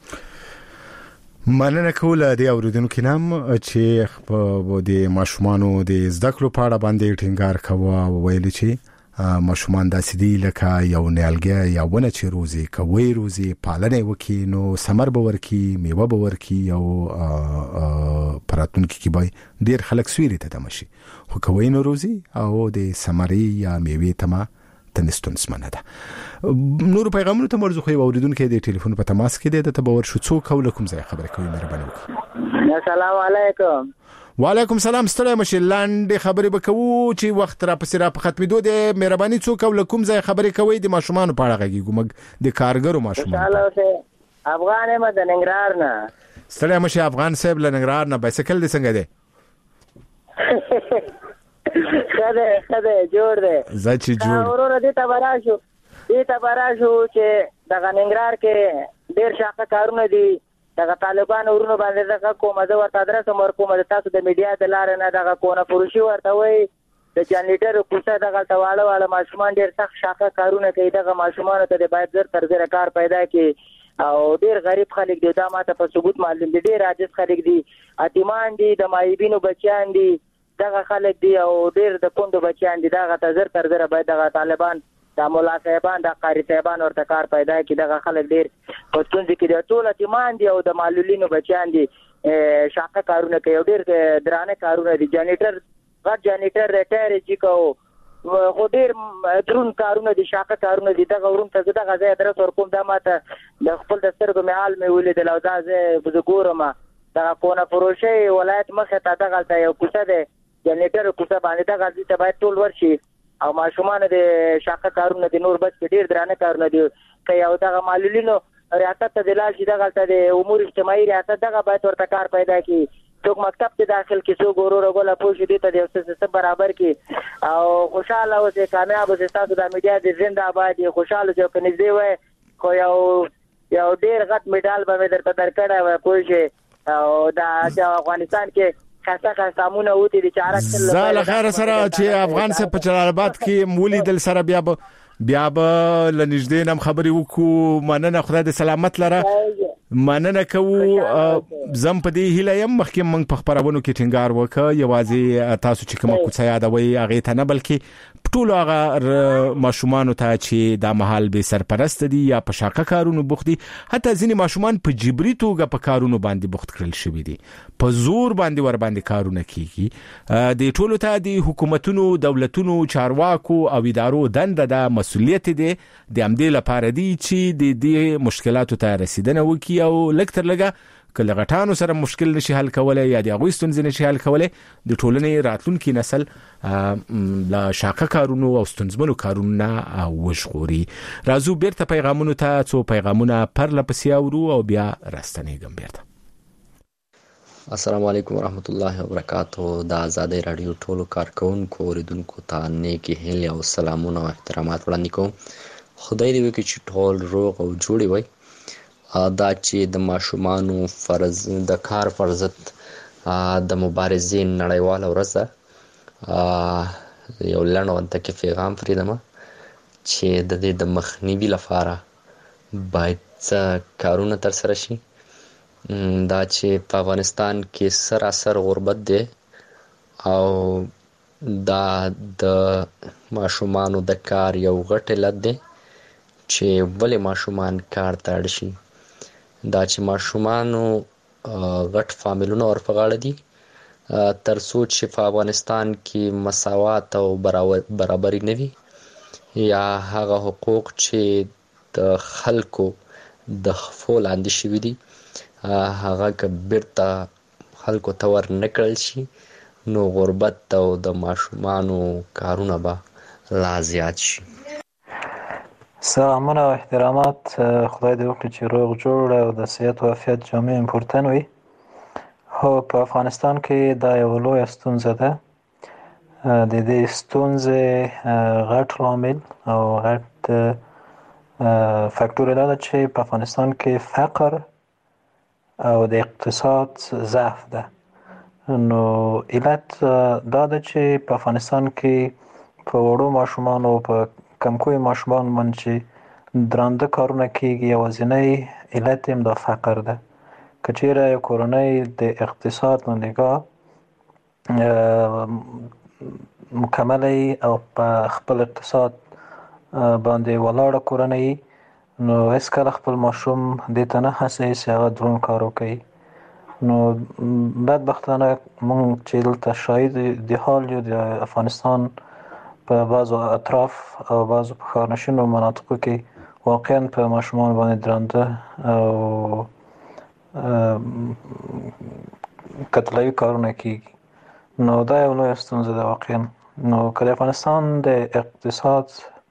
مننه کوله د اوریدونکو نام چې د ماشومانو د زده کړو په اړه باندې ټینګار کوه او ویل چې ماشومان داسې دي لکه یو نیالګی یا ونه چې روزي، که وی روزي پالنه وکړي نو ثمر به ورکړي، میوه به ورکړي او په راتلونکي کې به ډېر خلک سویري ته دمه شي. خو که وی نه روزي او د ثمرې یا میوې تمه ستونزمنه ده. نور پیغامونو ته مرزو خو یو اوریدونکو د ټلیفون په تماس کې دی، د ته باور شو څوک او له کوم ځای خبرې کوي؟ مهرباني وکړئ. السلام علیکم. وعلیکم سلام. ستړی مشه لاندې خبرې وکړو چې وخت را پسې را په ختمېدو د مهرباني څوک او کوم ځای خبرې کوي د ماشومان په اړه غږیږو موږ د کارګرو ماشومان. افغان احمد د ننګرهار نه. ستړی مشه افغان صاحب له ننګرهار نه. بایسکل دې څنګه دی؟ خده جوړ دی. زچ جوړ. ورور دې تباراشو چې د ننګرهار کې ډېر شاقه کارونه دي. دغه طالبان ورونو باندې دغه کومه د ورته ادرس مرکومه د تاسو د میډیا د لارې نه دغه کونه فروشي ورته وي د جنریټر کوڅه دغه تواړه ماشومان ډېر سخت شاقه کارونه کوي. دغه ماشومان ته باید زر تر زر کار پیدا کړي او ډېر غریب خلک دي. دا ماته په ثبوت معلوم دي. ډېر عاجز خلک دي، اتیمان دي، د مایبینو بچیان دي، دغه خلک دي او ډېر د کندو بچیان دي. دغه ته زر تر زر باید دغه طالبان د مولا صاحبان د قاری صاحبان ورته کار پیدا کړي. دغه خلک ډېر په ستونزې کې دي. ټول اتیمان دي او د معلولینو بچیان دي، شاقه کارونه کوي او ډېر درانه کارونه دي. جنریټر غټ جنریټر ریټایر چې کو خو ډېر درون کارونه دي، شاقه کارونه دي. دغه ورون ته دغه ځای ادرس ورکوم. دا ماته د خپل د سترګو مې حال مې ولیدل او دا زه ګورم. دغه کونه فروشي ولایت مخې ته دغلته یو کوڅه دی، جنریټر کوڅه باندې دغه ځای ته باید ټول ورشي او ماشومان د شاقه کارونه دي. نور بچ ډېر درانه کارونه دي کوي او دغه معلولینو ریاست ته د لال شي دغلته د امور اجتماعي ریاست دغه باید ورته کار پیدا کړي. څوک مکتب ته داخل کې څوک ورور غوله پوه شي دې ته د یو څه برابر کړي او خوشحاله اوسئ، کامیاب اوسئ. تاسو د میډیا د زنده آباد یې. خوشحاله اوسئ که نږدې وای خو یو ډېر غټ میډال به مې درته درکړی وای پوه شئ. او د افغانستان کې خاصه سامونه وتی دي چې عرق زال خیر سره چې افغان سره په جلال آباد کې مولیدل سره بیا به لنږدې نم خبرې وکړو. مننه، خدای دې سلامت لره. مننه کوو. زم په دې هیله يم مخکې موږ په خبرونو کې ټینګار وکړ یوازې تاسو چې کومه کوڅه یادوي هغه ته نه بلکې ټول هغه ماشومان ته چې د محل به سرپرست دي یا په شاقه کارونو بوخت دي. حتی ځینې ماشومان په جبري توګه په کارونو باندې بوخت کړل شوی دي، په زور باندې ور باندې کارونه کیږي. د ټولو ته د حکومتونو، دولتونو، چارواکو او ادارو دنده د مسؤلیت دي د امدې لپاره دي چې د دې مشکلاتو ته رسیدنه وکړي او لکتر لګه کله غټانو سره مشکل نشي حل کولای یا د هغوی ستونزې نشي حل کولای، د ټولنې راتلونکي نسل لا شاقه کارونو او ستونزمنو کارونو نه وژغوري. راځو بیرته پیغامونو ته څو پیغامونه پرله پسې اورو او بیا راستنېږم بیرته. السلام علیکم ورحمت الله وبرکاته. د آزادۍ رادیو ټولو کارکونکو اوریدونکو ته نیکې هیلې او سلامونه او احترامات وړاندې کوم. خدای دې وکړي چې ټول روغ او جوړ وي. دا چې د ماشومانو فرض د کار فرضت د مبارزې نړیواله ورځ ده، یو لنډ غونډه کې پیغام پرېږدم چې د دې د مخنیوي لپاره باید څه کارونه ترسره شي. دا چې په افغانستان کې سراسر غربت دی او دا د ماشومانو د کار یو غټ علت دی چې ولې ماشومان کار ته اړ شي. دا چې ماشومانو غټ فامیلونه ورپه غاړه دي تر څو چې په افغانستان کې مساوات او برابري نه وي یا هغه حقوق چې د خلکو د خفو لاندې شوي دي هغه که بیرته خلکو ته ور نه کړل شي نو غربت او د ماشومانو کارونه به لا زیات شي. سلامونه او احترامات. خدای دې وکړي چې روغ جوړ او د صحت او عافیت جامع امپورتن وي. هو په افغانستان کې دا یو لویه ستونزه ده. د دې ستونزې غټ لامل او غټ فاکتور دا ده چې په افغانستان کې فقر او د اقتصاد ضعف ده. نو علت دا ده چې په افغانستان کې په وړو ماشومانو په کمکوی ماشومان من چې درانده کارونه کیږي یوازینی علت هم د فقر ده. که چیرې یو کورنۍ د اقتصاد له نگاه مکمله او په خپل اقتصاد باندې ولاړه کورنۍ نو هیڅکله خپل ماشوم دې ته نه هڅوي چې هغه دروند کار وکړي. نو بدبختانه موږ چې دلته شاهد د حال یو د افغانستان په بعضو اطراف او بعضو په ښارنشینو مناطقو کې واقعا په ماشومان باندې درانده او قتلوي کارونه کیږي. نو دا یو لویه ستونزه ده واقعا. نو که د افغانستان د اقتصاد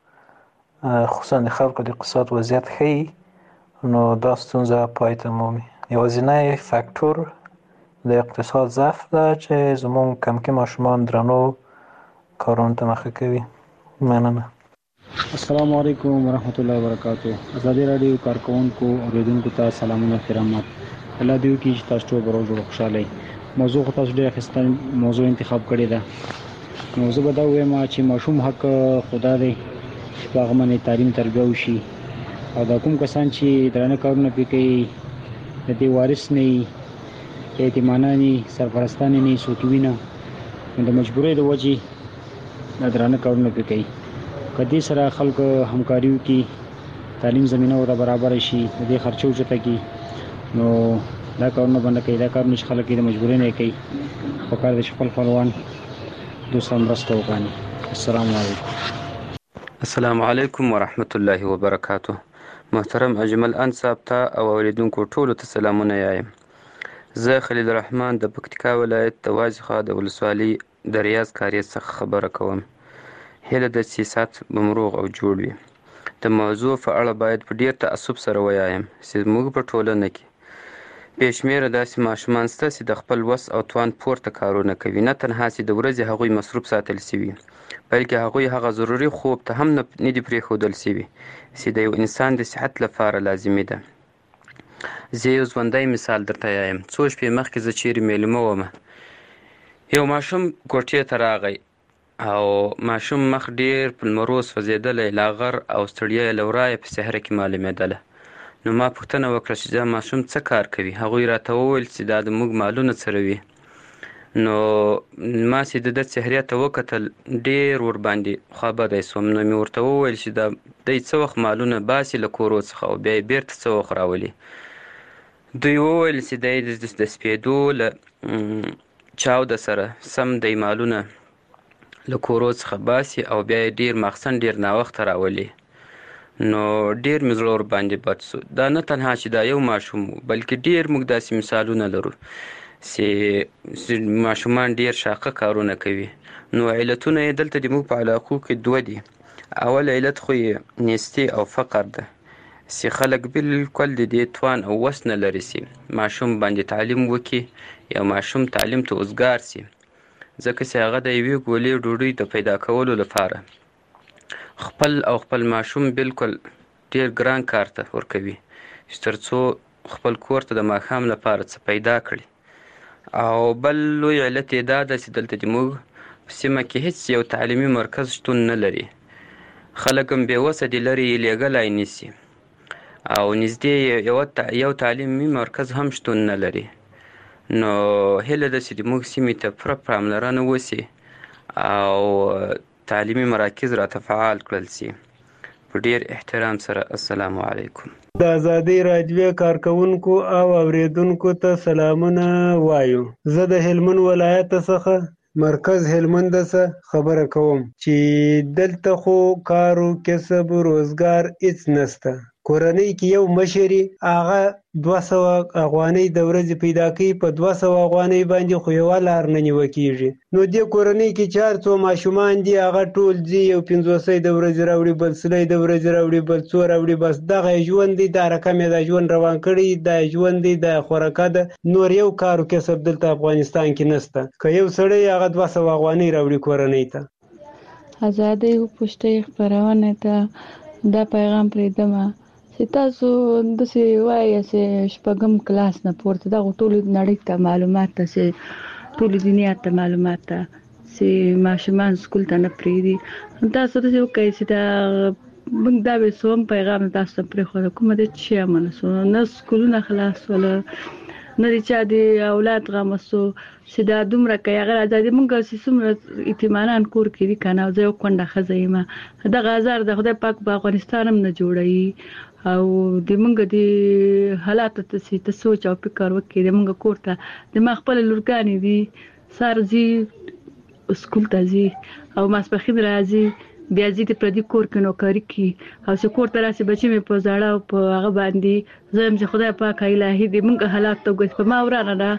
خصوصا د خلکو د اقتصاد وضعیت ښه نو دا ستونزه پای ته مومي. یوازینی فاکتور د اقتصاد ضعف ده چې زموږ کمکي ماشومان درنو کارونو ته مخه کوي. مننه. السلام علیکم ورحمت الله وبرکاتہ. ازادي رادیو کارکونکو اوریدونکو ته سلامونه احترامات. الله دې وکړي چې تاسو ټول به روز خوشاله وي. موضوع خو تاسو ډېر ښه موضوع انتخاب کړې ده. نو زه به دا ووایم چې ماشوم حق خدا دی چې په هغه باندې تعلیم تربیه وشي او دا کوم کسان چې درانه کارونه پرې کوي د دې وارث نه وي، یتیمانه نه وي، سرپرستانې نه وي، څوک وي نه، نو د مجبورۍ د وجې دا درانه کارونه پرې کوي. که دې سره خلکو همکاري وکړي، تعلیم زمینه ورته برابره شي، د دې خرچه اوچته کړي، نو دا کارونه بنده کوي. دا کارونه چې خلک یې د مجبورۍ نه کوي، پکار ده چې خپل خپلوان دوستان مرسته وکړي. السلام علیکم. السلام علیکم ورحمت الله وبرکاتہ. محترم اجمل ان صاحب ته او اوریدونکو ټولو ته سلامونه یایم. زه خلیل الرحمن د پکتیکا ولایت د وازخا د ولسوالۍ د ریاض کاریز څخه خبره کوم. هیله د سیاست بمروغ او جوړ وي. د موضوع په اړه باید په ډیر تعصب سره ووایم چې موږ په ټولنه کې بېشمېره داسې ماشومان شته چې د خپل وس او توان پورته کارونه کوي. نه تنها چې د ورځې هغوی مصروف ساتل شوي، بلکې هغوی هغه ضروري خوب ته هم نه دي پرېښودل شوي چې د یو انسان د صحت لپاره لازمي ده. زه یو ژوندی مثال درته وایم. څو شپې مخکې زه چیرې میلمه وم، یو ماشوم کوټې ته راغی او ماشوم مخ ډیر په لمرو سوځېدلی، لاغر او ستړیا یې له ورایه په صحرا کې معلومېدله. نو ما پوښتنه وکړه چې دا ماشوم څه کار کوي. هغوی راته وویل چې دا د موږ مالونه څروي. نو ما چې د ده څهرې ته وکتل ډیر ورباندې خوابدی سوم. نو مې ورته وویل چې دا دی څه وخت مالونه باسي له کورو څخه او بیا یې بیرته څه وخت راولي. دوی وویل چې دی د سپېدو له چاوده سره سم دی مالونه له کورو څخه باسي او بیا یې ډیر مخصن ډیر ناوخته راولي. نو ډیر مې زړه ورباندې بد سو. دا نه تنها چې دا یو ماشوم و، بلکې ډیر موږ داسې مثالونه لرو چې ماشومان ډیر شاقه کارونه کوي. نو علتونه یې دلته د موږ په علاقو کې دوه دي. اول علت خو یې نیستي او فقر ده چې خلک بالکل د دې توان او وس نه لري چې ماشوم باندې تعلیم وکړي یا ماشوم تعلیم ته اوزګار شي، ځکه چې هغه د یوې ګولې ډوډۍ د پیدا کولو لپاره خپل ماشوم بالکل ډیر ګران کار ته ورکوي چې تر څو خپل کور ته د ماښام لپاره څه پیدا کړي. او بل لوی علت یې دا ده چې دلته د موږ په سیمه کې هیڅ یو تعلیمي مرکز شتون نه لري. خلک هم بېوسه دي، لرې یې لیږلی نیسي او نږدې یو تعلیمي مرکز هم شتون نه لري. نو هیله ده چې د موږ سیمې ته پوره پاملرنه وسي او تعلیمي مراکز راته فعال کړل شي. په ډیر احترام سره السلام علیکم. د ازادي راډیو کارکونکو او اوریدونکو ته سلامونه وایو. زه د هلمند ولایت څخه مرکز هلمند څخه خبره کوم چې دلته خو کار او کسب روزګار هیڅ نشته. کورنۍ کې یو مشري هغه 200 افغانۍ د ورځې پیدا کوي، په 200 افغانۍ باندې خو یو لار نه نیول کېږي. نو دې کورنۍ کې 400 ماشومان دي، هغه ټول دي یو 500 د ورځې راوړي، بل 100 د ورځې راوړي، بل 100 راوړي. بس دغه ژوند دی، دا رقم یې د ژوند روان کړي، دا ژوند دی، دا خوراکه ده. نور یو کار او کسب دلته افغانستان کې نشته. که یو سړی هغه 200 افغانۍ راوړي کورنۍ ته. ازادي پښتو خبرونه ته دا پیغام پرېږدم چې تاسو داسې وایئ چې شپږم کلاس نه پورته دغه ټولو نړۍ ته معلومات ته چې ټولو دنیا ته معلومات ته چې ماشومان سکول ته نه پرېږدي. تاسو داسې وکړئ چې دا موږ دا به څوم پیغام تاسو ته پرېښوده کومه د چې امانه سو نه سکولونه خلاص ولا نه د چا د اولاد غم سو چې دا دومره کوي. هغه ازادي موږ چې څومره اطمینان کور کې دي که نه. زه یو کونډه ښځه یم، دغه ازار د خدای پاک په افغانستان هم نه جوړوي او د موږ د حالاتو ته چې ته سوچ او فکر وکړې. د موږ کور ته د ما خپله لورګانې دي، سهار ځي سکول ته ځي او ماسپښین راځي، بیا ځي د پردي کور کې نوکري کوي او چې کور ته راسي بچي مې په زاړه او په هغه باندې زه یم چې خدای پاک الهي دې موږ حالات ته وګوري. په ما ورانه ده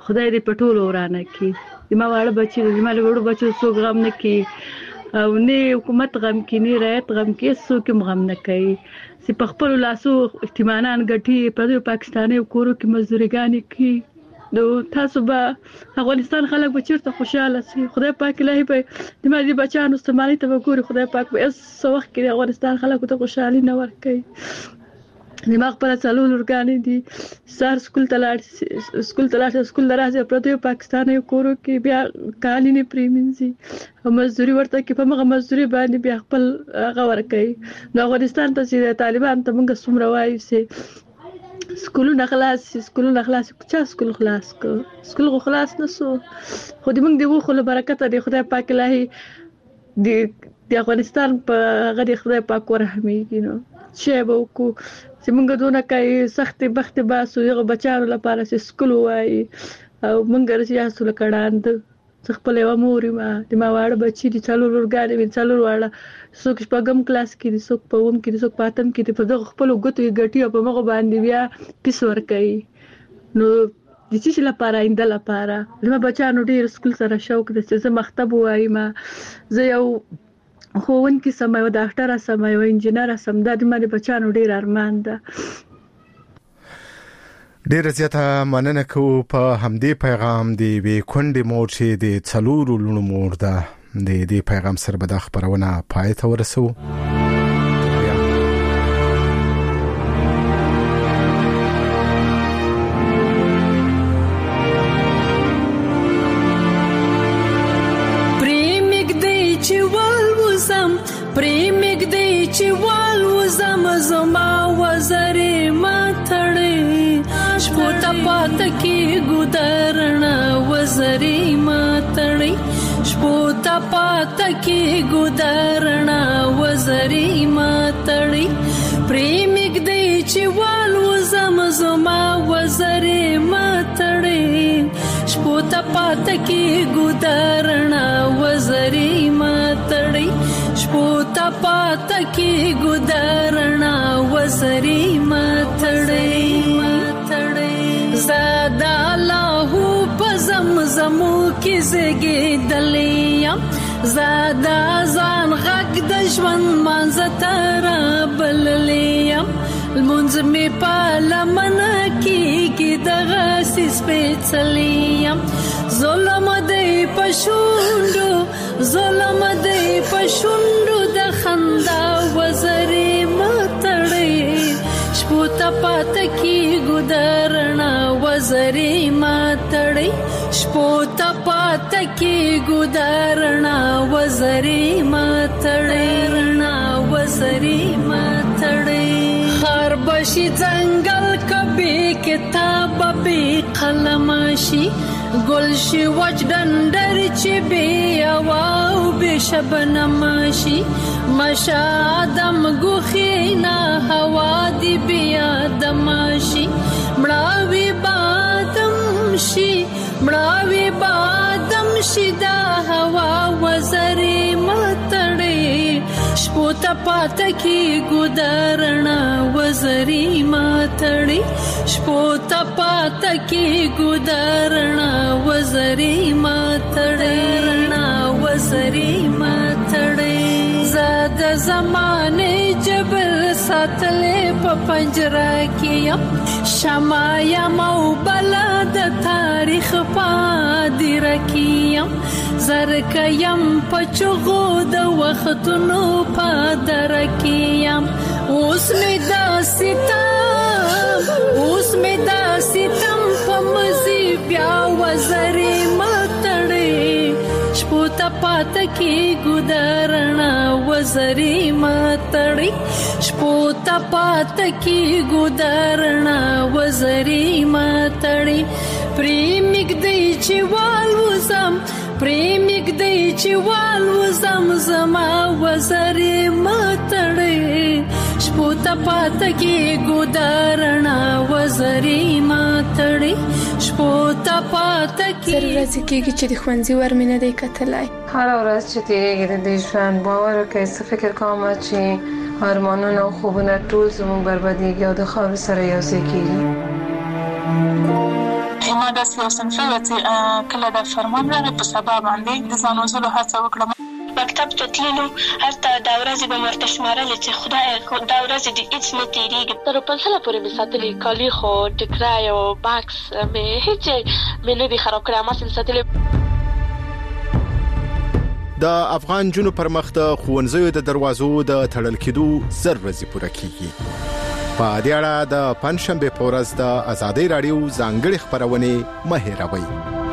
خدای دې په ټولو ورانه کړي. زما واړه بچي زما له وړو بچو څوک غم نه کوي او نه حکومت غم کوي نه رعیت غم کوي، څوک هم غم نه کوي. چې په خپلو لاسو احتمالان ګټي په پاکستاني کورو کې مزدورګانې کوي. نو تاسو به افغانستان خلک به چیرته خوشاله شي؟ خدای پاک الهي به د مالي بچانو استعمالي ته وګوري. خدای پاک به څه وخت کې د افغانستان خلکو ته خوشحالي نه ورکوي. دماغ پر څلور ورګانې دي سار سکول ته لاړ سکول راځي پرته پاکستاني کورو کې بیا کالي نه پریمنځي او مزدوري ورته کې په مغه مزدوري باندې بیا خپل هغه ورکوي. نو افغانستان ته چې طالبان ته موږ څومره وایو چې سکولونه خلاص چا سکول خلاص کو؟ سکول خلاص نه سو خو دې موږ دی وو خو برکت دی خدای پاک الهي د افغانستان په غدي خدای پاک ورحمېږي. نو چې به وکړو چې موږ دونه کوي سختې بختې باسو هغه بچانو لپاره چې سکول وایي او موږ رسیاسو لکړاند څه خپل یو مور ما د ما واړه بچي دي څلور ورګانې وي څلور واړه څوک شپږم کلاس کې دي څوک په اووم کې دي څوک په اتم کې دي په دغه خپلو ګوتو یې ګټي او په مغه باندې بیا پیس ورکوي. نو د څه لپاره آینده لپاره زما بچانو ډېر سکول سره شوق دی چې زه مکتب وایم زه یو ښوونکي سم یو ډاکټره سم یو انجینره سم دا د مې بچانو ډېر ارمان ده. ډیره زیاته مننه کوو په همدې پیغام دی وی کونډې مور چې د څلورو لونو مور ده د دې پیغام سره به د خبرونه پای ته ورسو. پریمګ دی چې والوزم زما وزرې ماتړې شپو ته پات کې ګودرنا وزرې ماتړې شپو ته پات کې ګودرنا وزرې ماتړې پریمګ دی چې والوزم زما وزرې ماتړې شپو ته پات کې ګودرنا وزرې ماتړې شپو ته پات کې ګودرنا وزرې ماتړې زادا الله په زمزمو کې زګېدلې زادا ځان غږ د ژوند مانځ تر بللې المنځ می په لمنه کې دغه سپېڅلې ظلم دی پښوندو ظلم دی پښوندو د خندا وزرې ماتړې شپو ته پات کې ګودرنا وزرې ماتړې شپو ته پات کې ګودرنا وزرې ماتړې وزرې ماتړې خر بشي ځنګل کبي کتاب به قلم شي گل شي وجدندر چې بي او به شبنم شي مشادم غخینا هوا دی بیا دم شي مړاوي بادم شي دا هوا وزرې ماتړې شپو ته پات کې ګودرنا وزرې ماتړې شپو ته پات کې ګودرنا وزرې ماتړې وزرې ماتړې زاد زمانه جبل ساتلې په پنجره کې شمایا مو بلد تاریخ پادر کیم زرکیم پچغو د وختونو پادر کیم اوس می دا ستم په مزي بیا وزرې ماتړې شپو ته پات کې ګودرنا وزرې ماتړې شپو ته پات کې ګودرنا وزرې ماتړې پریمګ دی چې والوزم پریمګ دی چې والوزم زما وزرې ماتړې شپو ته پات کې ګودرنا وزرې ماتړې شپو ته پات کې ضرورت کېږي چې د ښوونځي ور مې نه دی کتلی هر ورځ چې تېرېږي د دې ژوند باور وکړئ څه فکر کوم چې ارمانونه او خوبونه ټول زموږ بربادېږي او د خاورو سره یو ځای کېږي ما داسې یو صنفي وه چې کله د فرمان راغی په سبا باندې د ځان وژلو هڅه وکړم. مکتب ته تللو هلته دا ورځې به مې ورته شمارلې چې خدایه دا ورځې دې هېڅ نه تېرېږي. تر پنسله پورې مې ساتلي کالي خو ټکری او بکس مې هېڅ مې نه دي خراب کړی هماسې مې ساتلي. د افغان جنو پر مخ د ښوونځیو د دروازو د تړل کېدو زر ورځې پوره کیږي. په دې اړه د پنځشنبې په ورځ د ازادۍ راډیو ځانګړې خپرونې مه هېروئ.